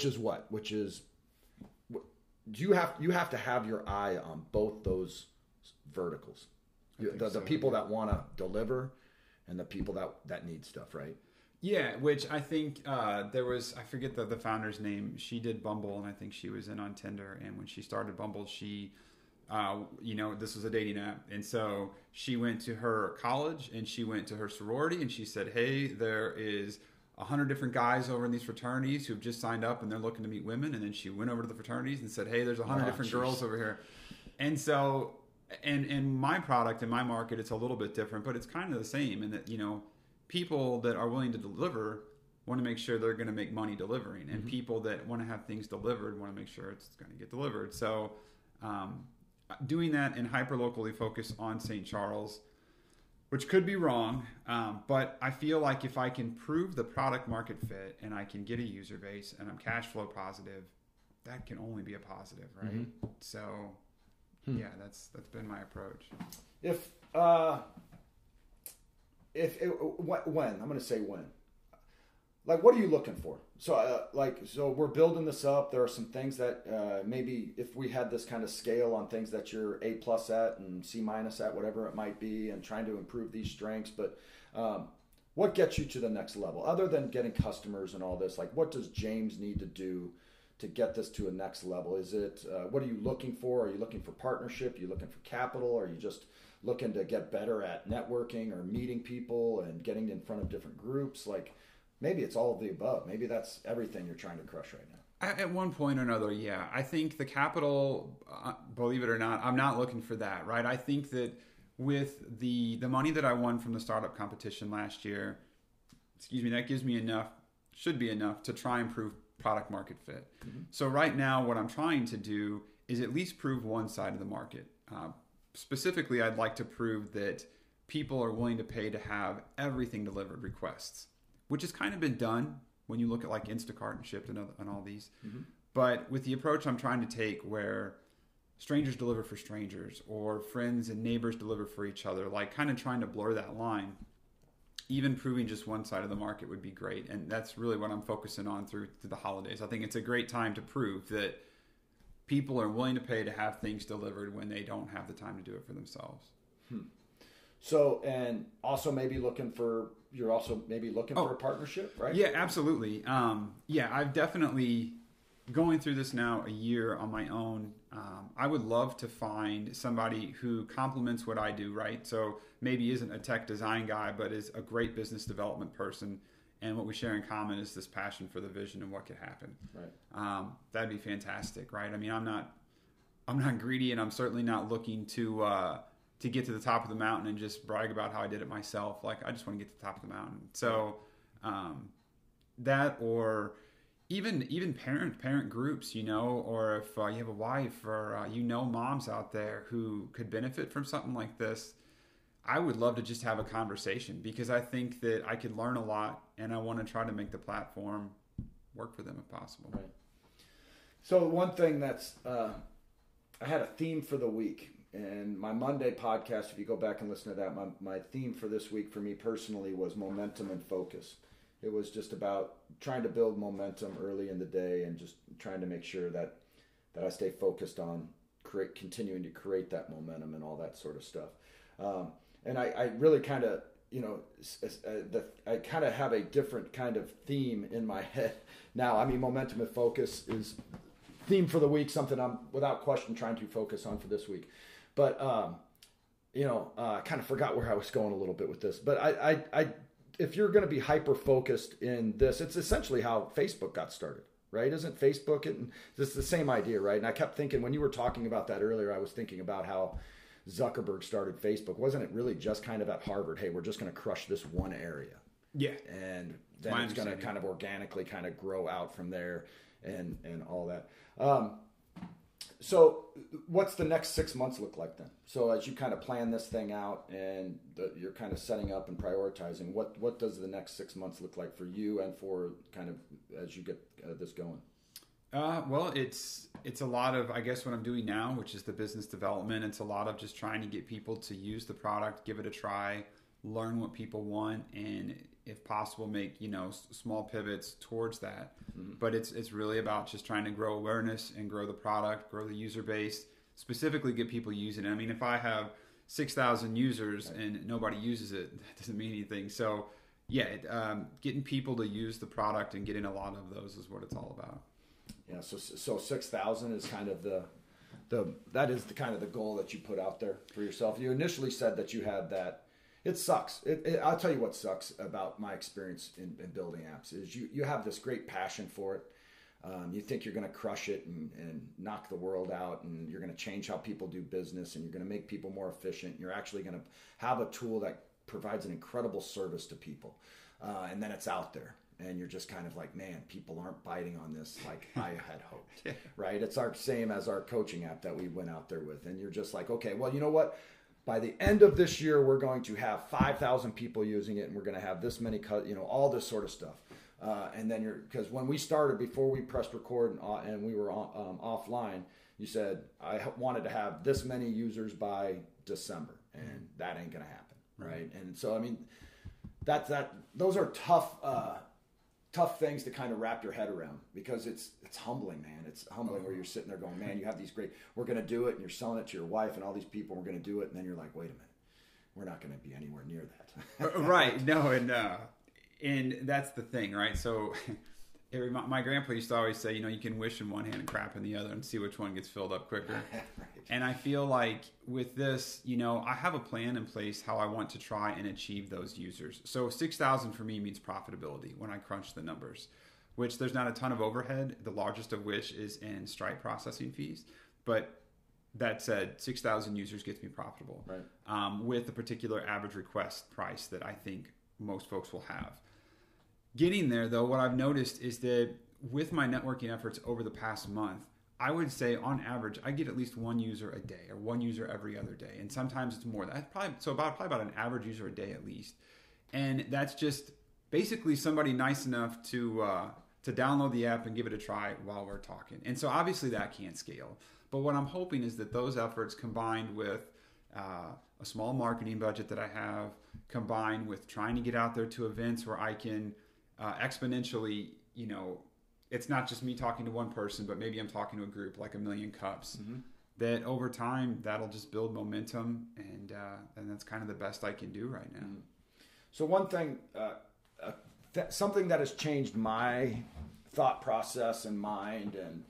you have to have your eye on both those verticals, the people that want to deliver and the people that need stuff, right?
Yeah, which I think there was, I forget the founder's name. She did Bumble, and I think she was in on Tinder. And when she started Bumble, she, this was a dating app. And so she went to her college and she went to her sorority and she said, hey, there is 100 different guys over in these fraternities who've just signed up and they're looking to meet women. And then she went over to the fraternities and said, hey, there's 100 different girls over here. And so, and my product and my market, it's a little bit different, but it's kind of the same in that, people that are willing to deliver want to make sure they're going to make money delivering, and people that want to have things delivered want to make sure it's going to get delivered. So doing that and hyper-locally focus on St. Charles, which could be wrong, but I feel like if I can prove the product market fit and I can get a user base and I'm cash flow positive, that can only be a positive, right? So yeah, that's been my approach.
When I'm going to say when, like, what are you looking for? So so we're building this up. There are some things that maybe if we had this kind of scale on things that you're A+ at and C- at, whatever it might be, and trying to improve these strengths. But what gets you to the next level other than getting customers and all this? Like, what does James need to do to get this to a next level? Is it, what are you looking for? Are you looking for partnership? Are you looking for capital? Are you just looking to get better at networking or meeting people and getting in front of different groups? Like, maybe it's all of the above. Maybe that's everything you're trying to crush right now.
At one point or another, yeah. I think the capital, believe it or not, I'm not looking for that, right? I think that with the money that I won from the startup competition last year, that gives me should be enough to try and prove product market fit. Mm-hmm. So right now, what I'm trying to do is at least prove one side of the market. Specifically, I'd like to prove that people are willing to pay to have everything delivered requests, which has kind of been done when you look at like Instacart and Shipt and all these. Mm-hmm. But with the approach I'm trying to take where strangers deliver for strangers or friends and neighbors deliver for each other, like kind of trying to blur that line, even proving just one side of the market would be great. And that's really what I'm focusing on through the holidays. I think it's a great time to prove that people are willing to pay to have things delivered when they don't have the time to do it for themselves.
So, and also you're also maybe looking for a partnership, right?
Yeah, absolutely. I've definitely going through this now a year on my own. I would love to find somebody who complements what I do, right? So maybe isn't a tech design guy, but is a great business development person. And what we share in common is this passion for the vision and what could happen.
Right.
That'd be fantastic, right? I mean, I'm not greedy, and I'm certainly not looking to get to the top of the mountain and just brag about how I did it myself. Like, I just want to get to the top of the mountain. So that, or even parent groups, or if you have a wife or moms out there who could benefit from something like this, I would love to just have a conversation, because I think that I could learn a lot, and I want to try to make the platform work for them if possible.
Right. So one thing that's I had a theme for the week, and my Monday podcast, if you go back and listen to that, my theme for this week for me personally was momentum and focus. It was just about trying to build momentum early in the day and just trying to make sure that I stay focused on continuing to create that momentum and all that sort of stuff. And I really kind of, I kind of have a different kind of theme in my head now. I mean, momentum and focus is theme for the week, something I'm without question trying to focus on for this week. But, I kind of forgot where I was going a little bit with this. But I if you're going to be hyper focused in this, it's essentially how Facebook got started, right? Isn't Facebook, it's the same idea, right? And I kept thinking, when you were talking about that earlier, I was thinking about how Zuckerberg started Facebook. Wasn't it really just kind of at Harvard, hey, we're just going to crush this one area?
Yeah.
And then it's going to kind of organically kind of grow out from there and all that. So what's the next 6 months look like then? So as you kind of plan this thing out and you're kind of setting up and prioritizing, what does the next 6 months look like for you and for kind of as you get this going?
Well, it's a lot of, I guess, what I'm doing now, which is the business development. It's a lot of just trying to get people to use the product, give it a try, learn what people want, and if possible, make, small pivots towards that. Mm-hmm. But it's really about just trying to grow awareness and grow the product, grow the user base, specifically get people using it. I mean, if I have 6,000 users and nobody uses it, that doesn't mean anything. So yeah, getting people to use the product and getting a lot of those is what it's all about.
Yeah. So 6,000 is kind of that is the kind of the goal that you put out there for yourself. You initially said that you had that. It sucks. I'll tell you what sucks about my experience in building apps is you have this great passion for it. You think you're going to crush it and knock the world out, and you're going to change how people do business, and you're going to make people more efficient. You're actually going to have a tool that provides an incredible service to people. And then it's out there, and you're just kind of like, man, people aren't biting on this like I had hoped, right? It's our same as our coaching app that we went out there with. And you're just like, okay, well, you know what? By the end of this year, we're going to have 5,000 people using it, and we're going to have this many, all this sort of stuff. And then because when we started, before we pressed record and we were offline, you said, I wanted to have this many users by December, and that ain't going to happen, right? And so, I mean, those are tough things to kind of wrap your head around, because it's humbling, man. It's humbling where you're sitting there going, man, you have these we're going to do it, and you're selling it to your wife and all these people, and we're going to do it. And then you're like, wait a minute, we're not going to be anywhere near that.
Right. No. And that's the thing, right? So my grandpa used to always say, you can wish in one hand and crap in the other and see which one gets filled up quicker. Right. And I feel like with this, I have a plan in place how I want to try and achieve those users. So 6,000 for me means profitability when I crunch the numbers, which there's not a ton of overhead, the largest of which is in Stripe processing fees. But that said 6,000 users gets me profitable,
right?
With a particular average request price that I think most folks will have. Getting there, though, what I've noticed is that with my networking efforts over the past month, I would say on average, I get at least one user a day or one user every other day. And sometimes it's more. That's probably about an average user a day at least. And that's just basically somebody nice enough to download the app and give it a try while we're talking. And so obviously that can't scale. But what I'm hoping is that those efforts combined with a small marketing budget that I have, combined with trying to get out there to events where I can exponentially, it's not just me talking to one person, but maybe I'm talking to a group like A Million Cups. Mm-hmm. That over time, that'll just build momentum, and that's kind of the best I can do right now.
Mm-hmm. So one thing, something that has changed my thought process and mind and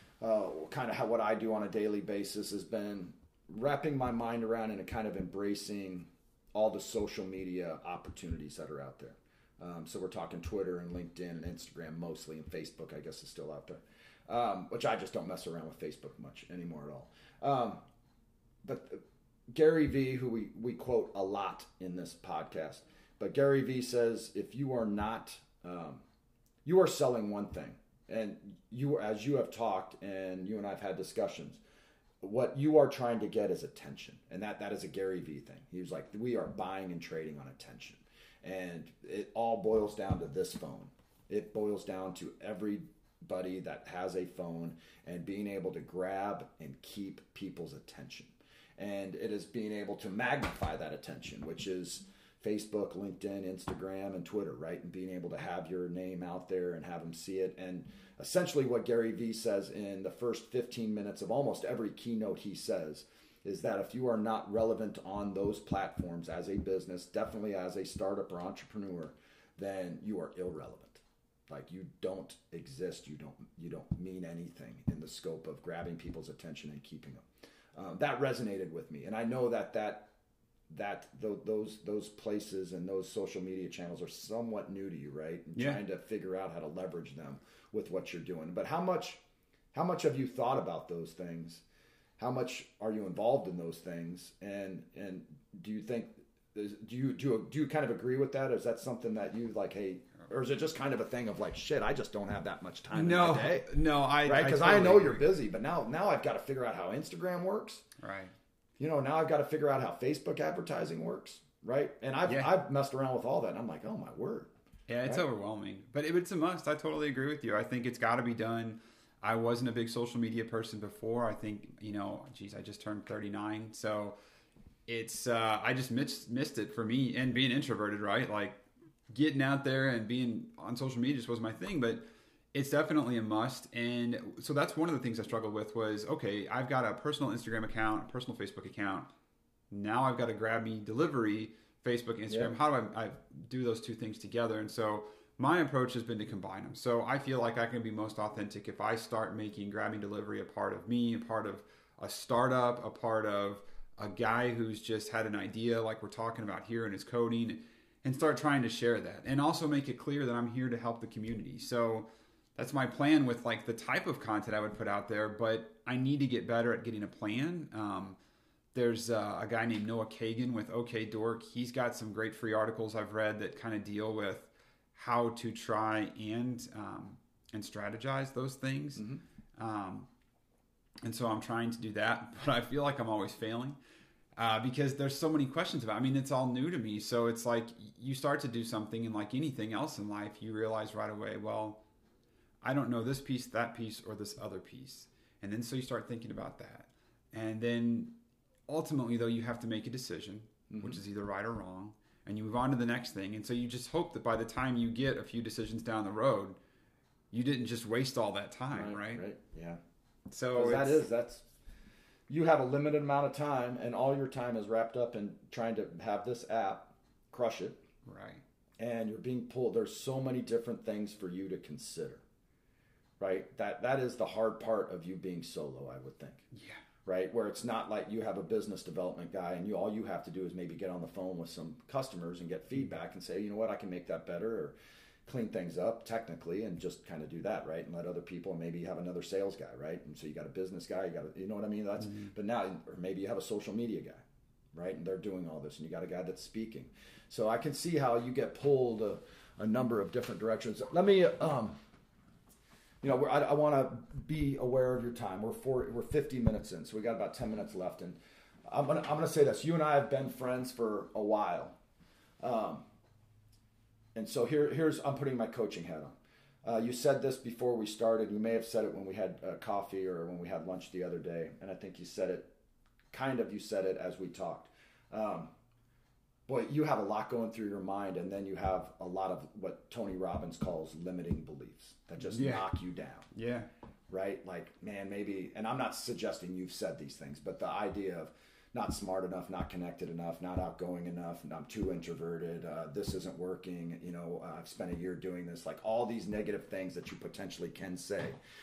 kind of what I do on a daily basis has been wrapping my mind around and kind of embracing all the social media opportunities that are out there. So we're talking Twitter and LinkedIn and Instagram mostly, and Facebook I guess is still out there, which I just don't mess around with Facebook much anymore at all. But Gary Vee, who we quote a lot in this podcast, but Gary Vee says if you are not, you are selling one thing, and as you have talked and you and I have had discussions, what you are trying to get is attention, and that is a Gary Vee thing. He was like, we are buying and trading on attention. And it all boils down to this phone. It boils down to everybody that has a phone and being able to grab and keep people's attention. And it is being able to magnify that attention, which is Facebook, LinkedIn, Instagram, and Twitter, right? And being able to have your name out there and have them see it. And essentially what Gary Vee says in the first 15 minutes of almost every keynote he says is that if you are not relevant on those platforms as a business, definitely as a startup or entrepreneur, then you are irrelevant. Like you don't exist. You don't mean anything in the scope of grabbing people's attention and keeping them. That resonated with me, and I know those places and those social media channels are somewhat new to you, right? And trying to figure out how to leverage them with what you're doing. But how much have you thought about those things? How much are you involved in those things? And do you think, do you kind of agree with that? Or is that something that you like, hey, or is it just kind of a thing of like, shit, I just don't have that much time in my day?
No,
right? Because I know you're busy, but now I've got to figure out how Instagram works.
Right.
Now I've got to figure out how Facebook advertising works. Right. And I've messed around with all that. And I'm like, oh my word.
Yeah, it's overwhelming, but it's a must. I totally agree with you. I think it's got to be done. I wasn't a big social media person before. I think, I just turned 39. So it's, I just missed it for me, and being introverted, right? Like getting out there and being on social media just was my thing, but it's definitely a must. And so that's one of the things I struggled with was, okay, I've got a personal Instagram account, a personal Facebook account. Now I've got to grab me delivery, Facebook, Instagram. Yeah. How do I do those two things together? And so my approach has been to combine them. So I feel like I can be most authentic if I start making grabbing delivery a part of me, a part of a startup, a part of a guy who's just had an idea like we're talking about here and is coding, and start trying to share that. And also make it clear that I'm here to help the community. So that's my plan with like the type of content I would put out there, but I need to get better at getting a plan. There's a guy named Noah Kagan with OK Dork. He's got some great free articles I've read that kind of deal with how to try and strategize those things. Mm-hmm. And so I'm trying to do that, but I feel like I'm always failing because there's so many questions about it. I mean, it's all new to me. So it's like you start to do something, and like anything else in life, you realize right away, well, I don't know this piece, that piece, or this other piece. And then so you start thinking about that. And then ultimately, though, you have to make a decision, mm-hmm. which is either right or wrong. And you move on to the next thing. And so you just hope that by the time you get a few decisions down the road, you didn't just waste all that time, right?
Right, yeah.
So
that's you have a limited amount of time, and all your time is wrapped up in trying to have this app crush it.
Right.
And you're being pulled. There's so many different things for you to consider, right? That is the hard part of you being solo, I would think.
Yeah.
Right, where it's not like you have a business development guy and all you have to do is maybe get on the phone with some customers and get feedback and say, you know what, I can make that better, or clean things up technically and just kind of do that, right? And let other people, and maybe you have another sales guy, right? And so you got a business guy, you know what I mean? That's, but now, or maybe you have a social media guy, right? And they're doing all this, and you got a guy that's speaking. So I can see how you get pulled a number of different directions. Let me, I want to be aware of your time. We're 50 minutes in, so we got about 10 minutes left. And I'm gonna say this: you and I have been friends for a while. And so here's I'm putting my coaching hat on. You said this before we started. You may have said it when we had coffee or when we had lunch the other day. And I think you said it as we talked. Boy, you have a lot going through your mind, and then you have a lot of what Tony Robbins calls limiting beliefs that just knock you down.
Yeah.
Right? Like, man, maybe, and I'm not suggesting you've said these things, but the idea of not smart enough, not connected enough, not outgoing enough, I'm too introverted, this isn't working, I've spent a year doing this, like all these negative things that you potentially can say.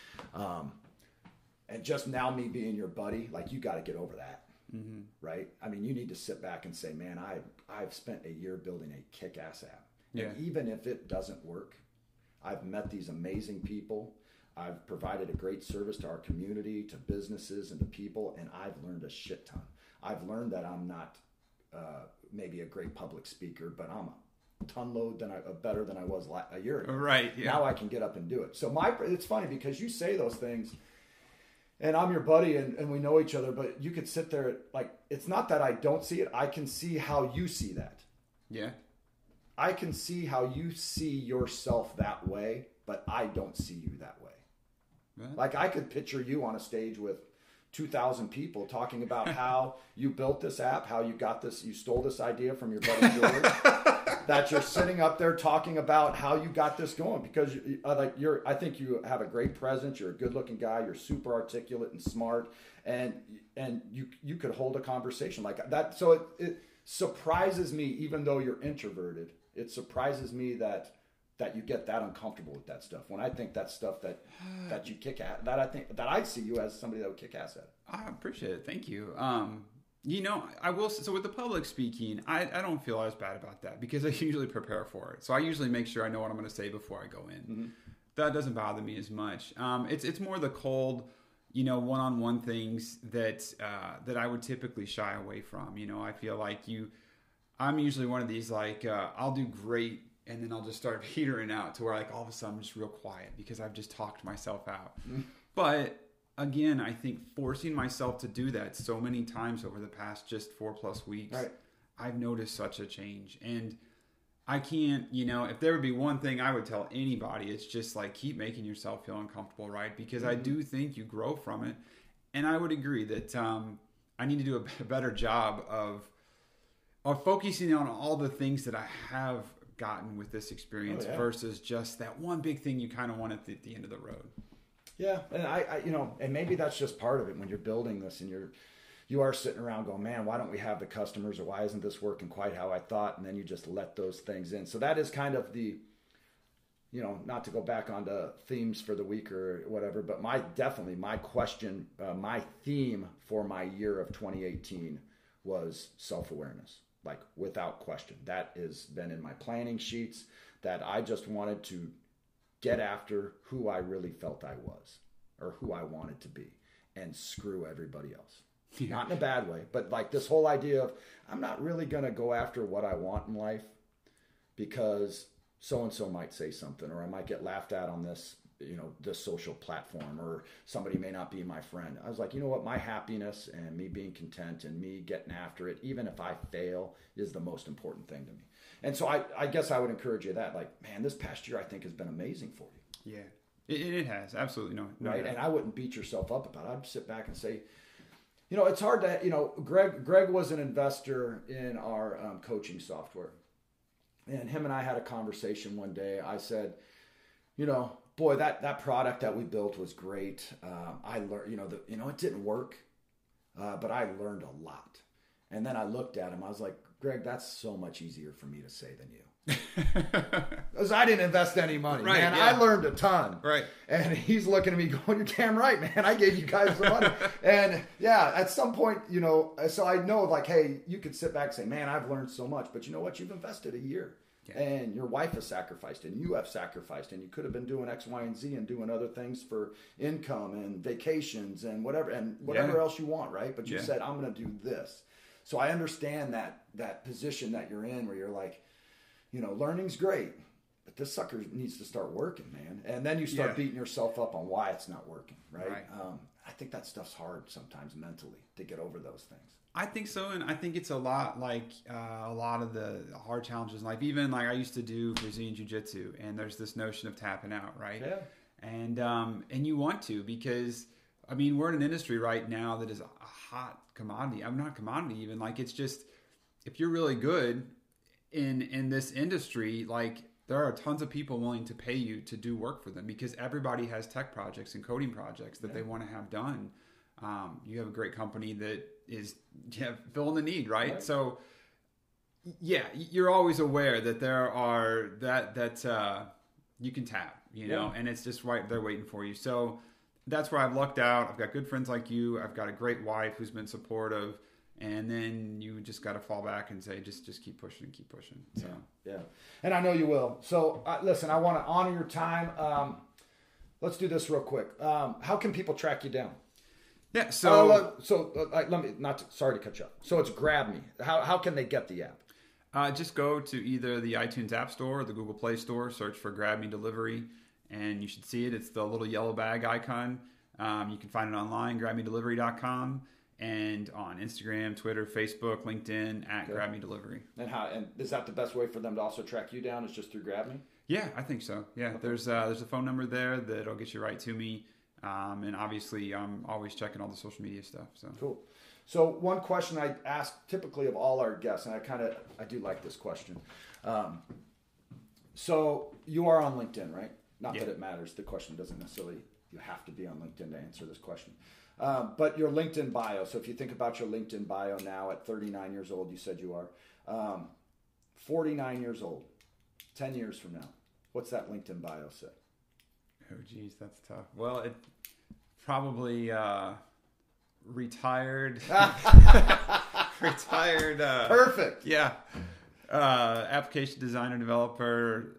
And just now me being your buddy, like you got to get over that, right? I mean, you need to sit back and say, man, I've spent a year building a kick-ass app. Yeah. And even if it doesn't work, I've met these amazing people. I've provided a great service to our community, to businesses, and to people, and I've learned a shit ton. I've learned that I'm not maybe a great public speaker, but I'm a ton load better than I was a year ago.
Right. Yeah.
Now I can get up and do it. So it's funny because you say those things, and I'm your buddy, and we know each other. But you could sit there like it's not that I don't see it. I can see how you see that.
Yeah.
I can see how you see yourself that way, but I don't see you that way. Right. Like I could picture you on a stage with 2,000 people talking about how you built this app, how you got this, you stole this idea from your buddy George, that you're sitting up there talking about how you got this going because I think you have a great presence. You're a good looking guy. You're super articulate and smart, and you could hold a conversation like that. So it surprises me, even though you're introverted, it surprises me that you get that uncomfortable with that stuff. When I think that's stuff that you kick at, that I think that I see you as somebody that would kick ass at it.
I appreciate it. Thank you. I will. So with the public speaking, I don't feel as bad about that because I usually prepare for it. So I usually make sure I know what I'm going to say before I go in. Mm-hmm. That doesn't bother me as much. It's more the cold, one-on-one things that I would typically shy away from. I feel like I'm usually one of these I'll do great. And then I'll just start petering out to where all of a sudden I'm just real quiet because I've just talked myself out. But again, I think forcing myself to do that so many times over the past just 4+ weeks, right. I've noticed such a change. And I can't, if there would be one thing I would tell anybody, it's just keep making yourself feel uncomfortable, right? Because I do think you grow from it. And I would agree that I need to do a better job of focusing on all the things that I have gotten with this experience versus just that one big thing you kind of want at the end of the road.
Yeah. And I and maybe that's just part of it when you're building this and you are sitting around going, man, why don't we have the customers, or why isn't this working quite how I thought? And then you just let those things in. So that is kind of the, not to go back onto themes for the week or whatever, but my question, my theme for my year of 2018 was self-awareness. Without question. That has been in my planning sheets, that I just wanted to get after who I really felt I was or who I wanted to be and screw everybody else. Yeah. Not in a bad way, but this whole idea of I'm not really going to go after what I want in life because so-and-so might say something, or I might get laughed at on this social platform, or somebody may not be my friend. I was like, you know what? My happiness and me being content and me getting after it, even if I fail, is the most important thing to me. And so I guess I would encourage you that, man, this past year I think has been amazing for you.
Yeah, it has. Absolutely. No
right.
Doubt.
And I wouldn't beat yourself up about it. I'd sit back and say, it's hard to, Greg was an investor in our coaching software, and him and I had a conversation one day. I said, boy, that product that we built was great. I learned, it didn't work, but I learned a lot. And then I looked at him. I was like, Greg, that's so much easier for me to say than you. Because I didn't invest any money, right, man. Yeah. I learned a ton.
Right.
And he's looking at me going, you're damn right, man. I gave you guys the money. And yeah, at some point, so I know hey, you could sit back and say, man, I've learned so much. But you know what? You've invested a year.
Yeah.
And your wife has sacrificed, and you have sacrificed, and you could have been doing X, Y, and Z, and doing other things for income and vacations and whatever else you want, right? But you said, I'm going to do this. So I understand that position that you're in, where you're like, learning's great, but this sucker needs to start working, man. And then you start beating yourself up on why it's not working, right? I think that stuff's hard sometimes mentally to get over those things.
I think so, and I think it's a lot like a lot of the hard challenges in life. Even like I used to do Brazilian Jiu-Jitsu, and there's this notion of tapping out, right?
Yeah.
And you want to, because I mean we're in an industry right now that is a hot commodity. I'm not commodity even. Like it's just, if you're really good in this industry, like there are tons of people willing to pay you to do work for them, because everybody has tech projects and coding projects that they want to have done. You have a great company that is filling the need, right? So you're always aware that there are that you can tap, and it's just right there waiting for you. So that's where I've lucked out. I've got good friends like you. I've got a great wife who's been supportive, and then you just got to fall back and say, just keep pushing and keep pushing. So
yeah. And I know you will. So listen, I want to honor your time. Let's do this real quick. How can people track you down?
Yeah, so
let me sorry to cut you off. So it's Grab Me. How can they get the app?
Just go to either the iTunes App Store or the Google Play Store, search for Grab Me Delivery, and you should see it. It's the little yellow bag icon. You can find it online, grabmedelivery.com, and on Instagram, Twitter, Facebook, LinkedIn, at Grab Me Delivery.
And is that the best way for them to also track you down, is just through Grab Me?
Yeah, I think so. Yeah, okay. There's a phone number there that'll get you right to me. And obviously, I'm always checking all the social media stuff. So
cool. So one question I ask typically of all our guests, and I do like this question. So you are on LinkedIn, right? Not that it matters. The question doesn't necessarily, you have to be on LinkedIn to answer this question. But your LinkedIn bio. So if you think about your LinkedIn bio now at 39 years old, you said you are 49 years old, 10 years from now. What's that LinkedIn bio say?
Oh, geez, that's tough. Well, it probably retired. Retired.
Perfect.
Yeah. Application designer, developer,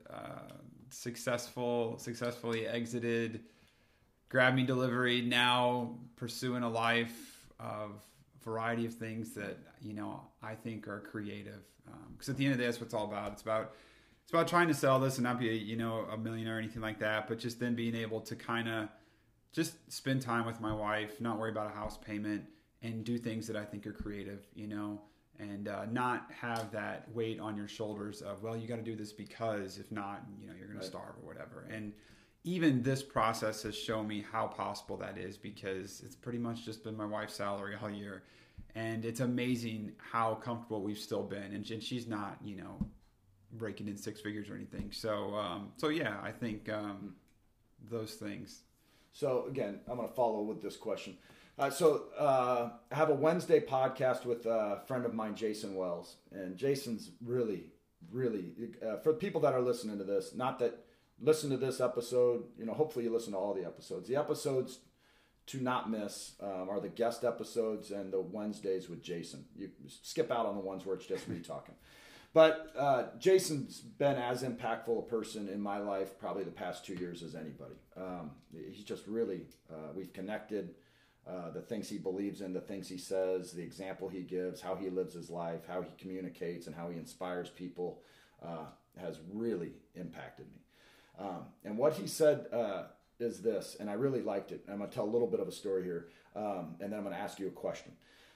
successfully exited Grab Me Delivery, now pursuing a life of variety of things that, I think are creative. Because at the end of the day, that's what it's all about. It's about trying to sell this and not be a millionaire or anything like that, but just then being able to kind of just spend time with my wife, not worry about a house payment, and do things that I think are creative, and not have that weight on your shoulders of, well, you got to do this because if not, you're going to starve or whatever. And even this process has shown me how possible that is, because it's pretty much just been my wife's salary all year. And it's amazing how comfortable we've still been. And she's not, breaking in six figures or anything. So yeah, I think those things.
So again, I'm going to follow with this question. I have a Wednesday podcast with a friend of mine, Jason Wells, and Jason's really, really for people that are listening to this. Not that listen to this episode, hopefully you listen to all the episodes. The episodes to not miss are the guest episodes and the Wednesdays with Jason. You skip out on the ones where it's just me talking. But Jason's been as impactful a person in my life probably the past 2 years as anybody. He's just really, we've connected, the things he believes in, the things he says, the example he gives, how he lives his life, how he communicates, and how he inspires people has really impacted me. And what he said is this, and I really liked it. I'm going to tell a little bit of a story here, and then I'm going to ask you a question.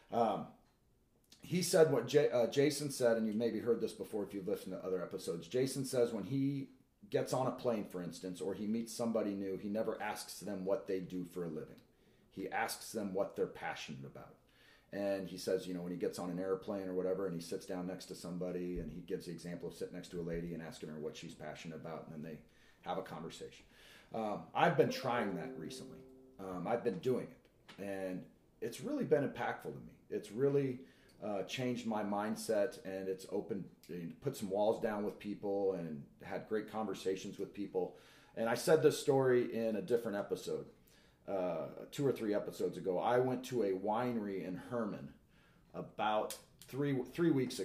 He said what Jason said, and you've maybe heard this before if you've listened to other episodes. Jason says when he gets on a plane, for instance, or he meets somebody new, he never asks them what they do for a living. He asks them what they're passionate about. And he says, when he gets on an airplane or whatever, and he sits down next to somebody, and he gives the example of sitting next to a lady and asking her what she's passionate about, and then they have a conversation. I've been trying that recently. I've been doing it, and it's really been impactful to me. It's really changed my mindset, and it's put some walls down with people and had great conversations with people. And I said this story in a different episode, 2 or 3 episodes ago. I went to a winery in Herman about three weeks ago,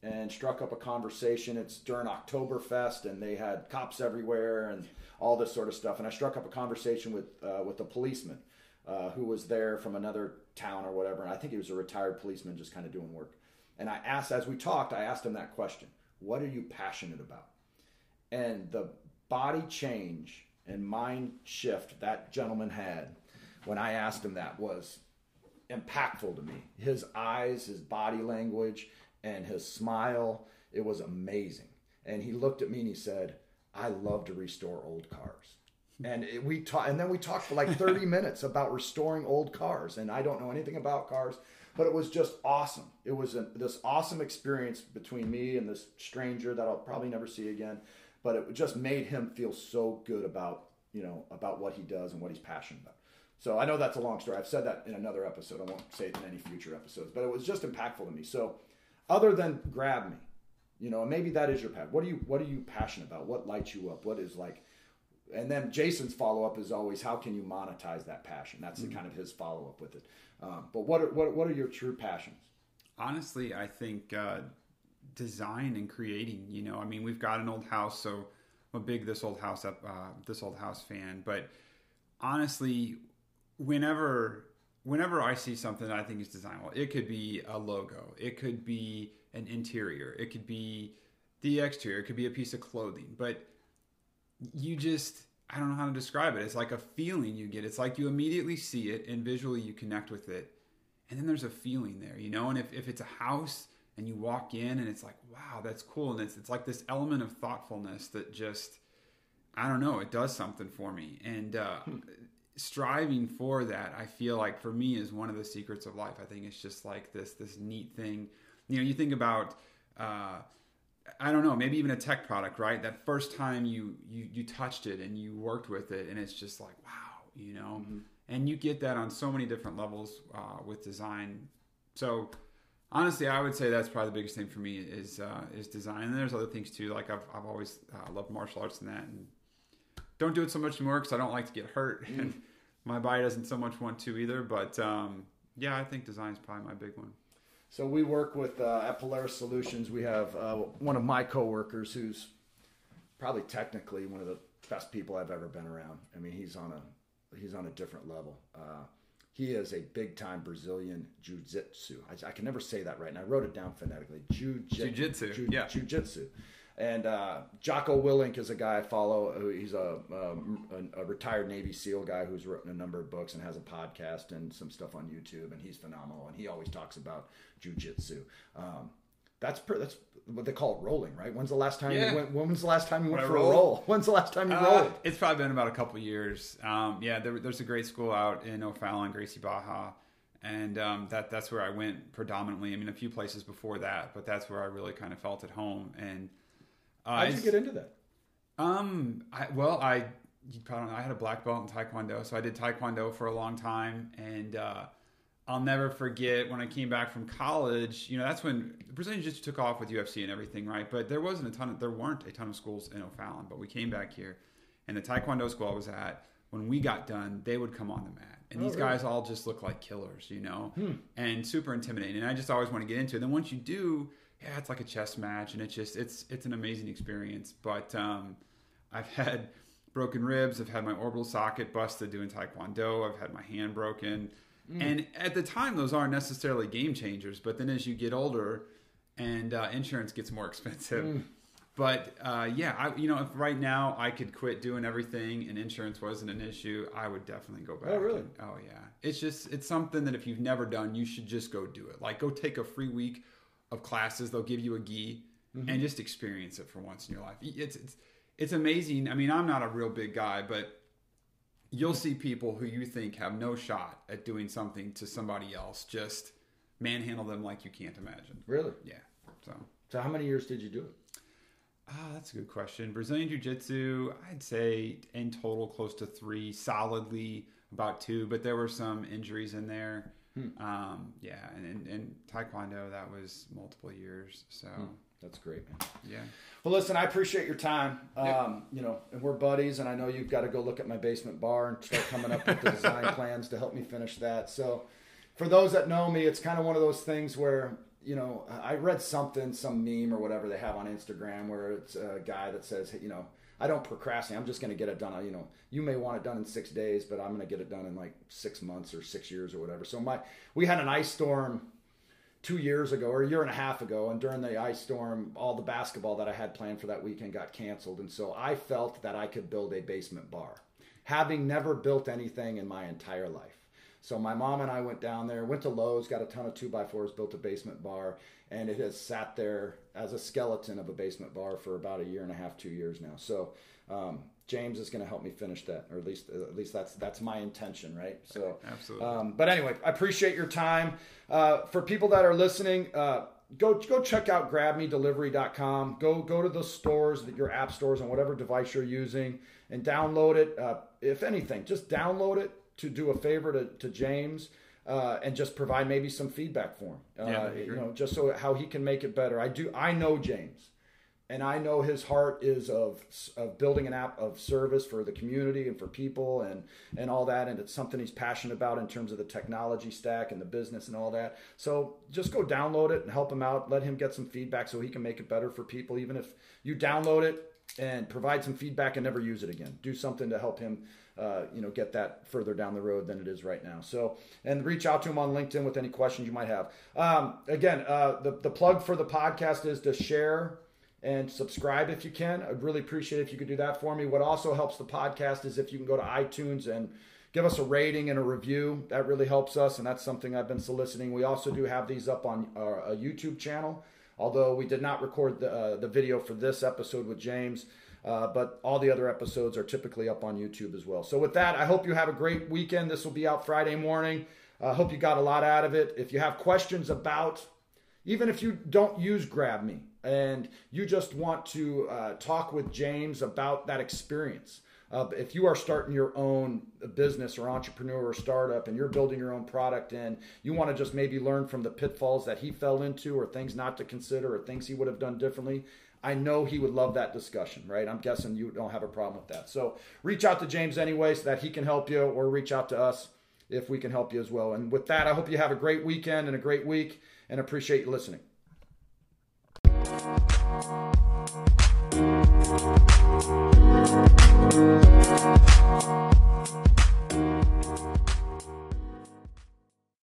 and struck up a conversation. It's during Oktoberfest, and they had cops everywhere and all this sort of stuff. And I struck up a conversation with a policeman who was there from another town or whatever. And I think he was a retired policeman just kind of doing work. And I asked, as we talked, I asked him that question: what are you passionate about? And the body change and mind shift that gentleman had when I asked him that was impactful to me. His eyes, his body language, and his smile, it was amazing. And he looked at me and he said, I love to restore old cars. And we talked for like 30 minutes about restoring old cars. And I don't know anything about cars, but it was just awesome. It was this awesome experience between me and this stranger that I'll probably never see again. But it just made him feel so good about what he does and what he's passionate about. So I know that's a long story. I've said that in another episode. I won't say it in any future episodes, but it was just impactful to me. So other than grab me, maybe that is your path. What are you passionate about? What lights you up? What is like, and then Jason's follow-up is always, how can you monetize that passion? That's the kind of his follow-up with it. But what are your true passions?
Honestly, I think design and creating. We've got an old house, so I'm a big this old house fan. But honestly, whenever I see something that I think is designable, it could be a logo, it could be an interior, it could be the exterior, it could be a piece of clothing, but I don't know how to describe it. It's like a feeling you get. It's like you immediately see it and visually you connect with it. And then there's a feeling there, and if it's a house and you walk in and it's like, wow, that's cool. And it's like this element of thoughtfulness that just, I don't know, it does something for me. And striving for that, I feel like for me is one of the secrets of life. I think it's just like this neat thing. You think about, I don't know, maybe even a tech product, right? That first time you touched it and you worked with it, and it's just like, wow, and you get that on so many different levels with design. So honestly, I would say that's probably the biggest thing for me is design. And there's other things too. Like I've always loved martial arts and that, and don't do it so much anymore because I don't like to get hurt, and my body doesn't so much want to either. But yeah, I think design is probably my big one.
So we work with at Polaris Solutions. We have one of my coworkers who's probably technically one of the best people I've ever been around. I mean, he's on a different level. He is a big time Brazilian jiu-jitsu. I can never say that right, and I wrote it down phonetically.
Jiu-jitsu. Yeah.
Jiu-jitsu. And Jocko Willink is a guy I follow. He's a retired Navy SEAL guy who's written a number of books and has a podcast and some stuff on YouTube, and he's phenomenal. And he always talks about jiu-jitsu. That's what they call it, rolling, right? When's the last time you went? When was the last time you went for a roll? When's the last time you rolled?
It's probably been about a couple years. There's a great school out in O'Fallon, Gracie Baja, and that's where I went predominantly. I mean, a few places before that, but that's where I really kind of felt at home. And
how did you get into that?
I had a black belt in Taekwondo, so I did Taekwondo for a long time, and I'll never forget when I came back from college. That's when Brazilian Jiu-Jitsu took off with UFC and everything, right? But there weren't a ton of schools in O'Fallon. But we came back here, and the Taekwondo school I was at, when we got done, they would come on the mat, and these guys all just look like killers, and super intimidating. And I just always want to get into it. And then once you do, yeah, it's like a chess match, and it's an amazing experience. But I've had broken ribs, I've had my orbital socket busted doing Taekwondo, I've had my hand broken. And at the time, those aren't necessarily game changers. But then as you get older and insurance gets more expensive. But if right now I could quit doing everything and insurance wasn't an issue, I would definitely go back.
Oh, really?
Oh, yeah. It's something that if you've never done, you should just go do it. Like, go take a free week of classes. They'll give you a gi and just experience it for once in your life. It's amazing. I mean, I'm not a real big guy, but you'll see people who you think have no shot at doing something to somebody else just manhandle them like you can't imagine.
Really?
Yeah.
So how many years did you do it?
That's a good question. Brazilian Jiu-Jitsu, I'd say in total close to 3, solidly about 2, but there were some injuries in there. And Taekwondo, that was multiple years. So
that's great, man.
Yeah.
Well, listen, I appreciate your time. And we're buddies, and I know you've got to go look at my basement bar and start coming up with the design plans to help me finish that. So for those that know me, it's kind of one of those things where, I read some meme or whatever they have on Instagram where it's a guy that says, I don't procrastinate. I'm just going to get it done. You may want it done in 6 days, but I'm going to get it done in like 6 months or 6 years or whatever. So we had an ice storm 2 years ago or a year and a half ago. And during the ice storm, all the basketball that I had planned for that weekend got canceled. And so I felt that I could build a basement bar, having never built anything in my entire life. So my mom and I went down there, went to Lowe's, got a ton of 2x4s, built a basement bar, and it has sat there as a skeleton of a basement bar for about a year and a half, 2 years now. So James is going to help me finish that, or at least that's my intention, right? So
absolutely.
But anyway, I appreciate your time. For people that are listening, go check out GrabMeDelivery.com. Go to the stores, your app stores on whatever device you're using, and download it. If anything, just download it to do a favor to James, and just provide maybe some feedback for him. Just so how he can make it better. I know James, and I know his heart is of building an app of service for the community and for people and all that. And it's something he's passionate about in terms of the technology stack and the business and all that. So just go download it and help him out. Let him get some feedback so he can make it better for people. Even if you download it and provide some feedback and never use it again, do something to help him get that further down the road than it is right now. So, and reach out to him on LinkedIn with any questions you might have. Again, the plug for the podcast is to share and subscribe if you can. I'd really appreciate it if you could do that for me. What also helps the podcast is if you can go to iTunes and give us a rating and a review. That really helps us, and that's something I've been soliciting. We also do have these up on a YouTube channel, although we did not record the video for this episode with James. But all the other episodes are typically up on YouTube as well. So with that, I hope you have a great weekend. This will be out Friday morning. I hope you got a lot out of it. If you have questions about, even if you don't use GrabMe and you just want to talk with James about that experience, if you are starting your own business or entrepreneur or startup and you're building your own product and you want to just maybe learn from the pitfalls that he fell into or things not to consider or things he would have done differently, I know he would love that discussion, right? I'm guessing you don't have a problem with that. So reach out to James anyway so that he can help you, or reach out to us if we can help you as well. And with that, I hope you have a great weekend and a great week, and appreciate you listening.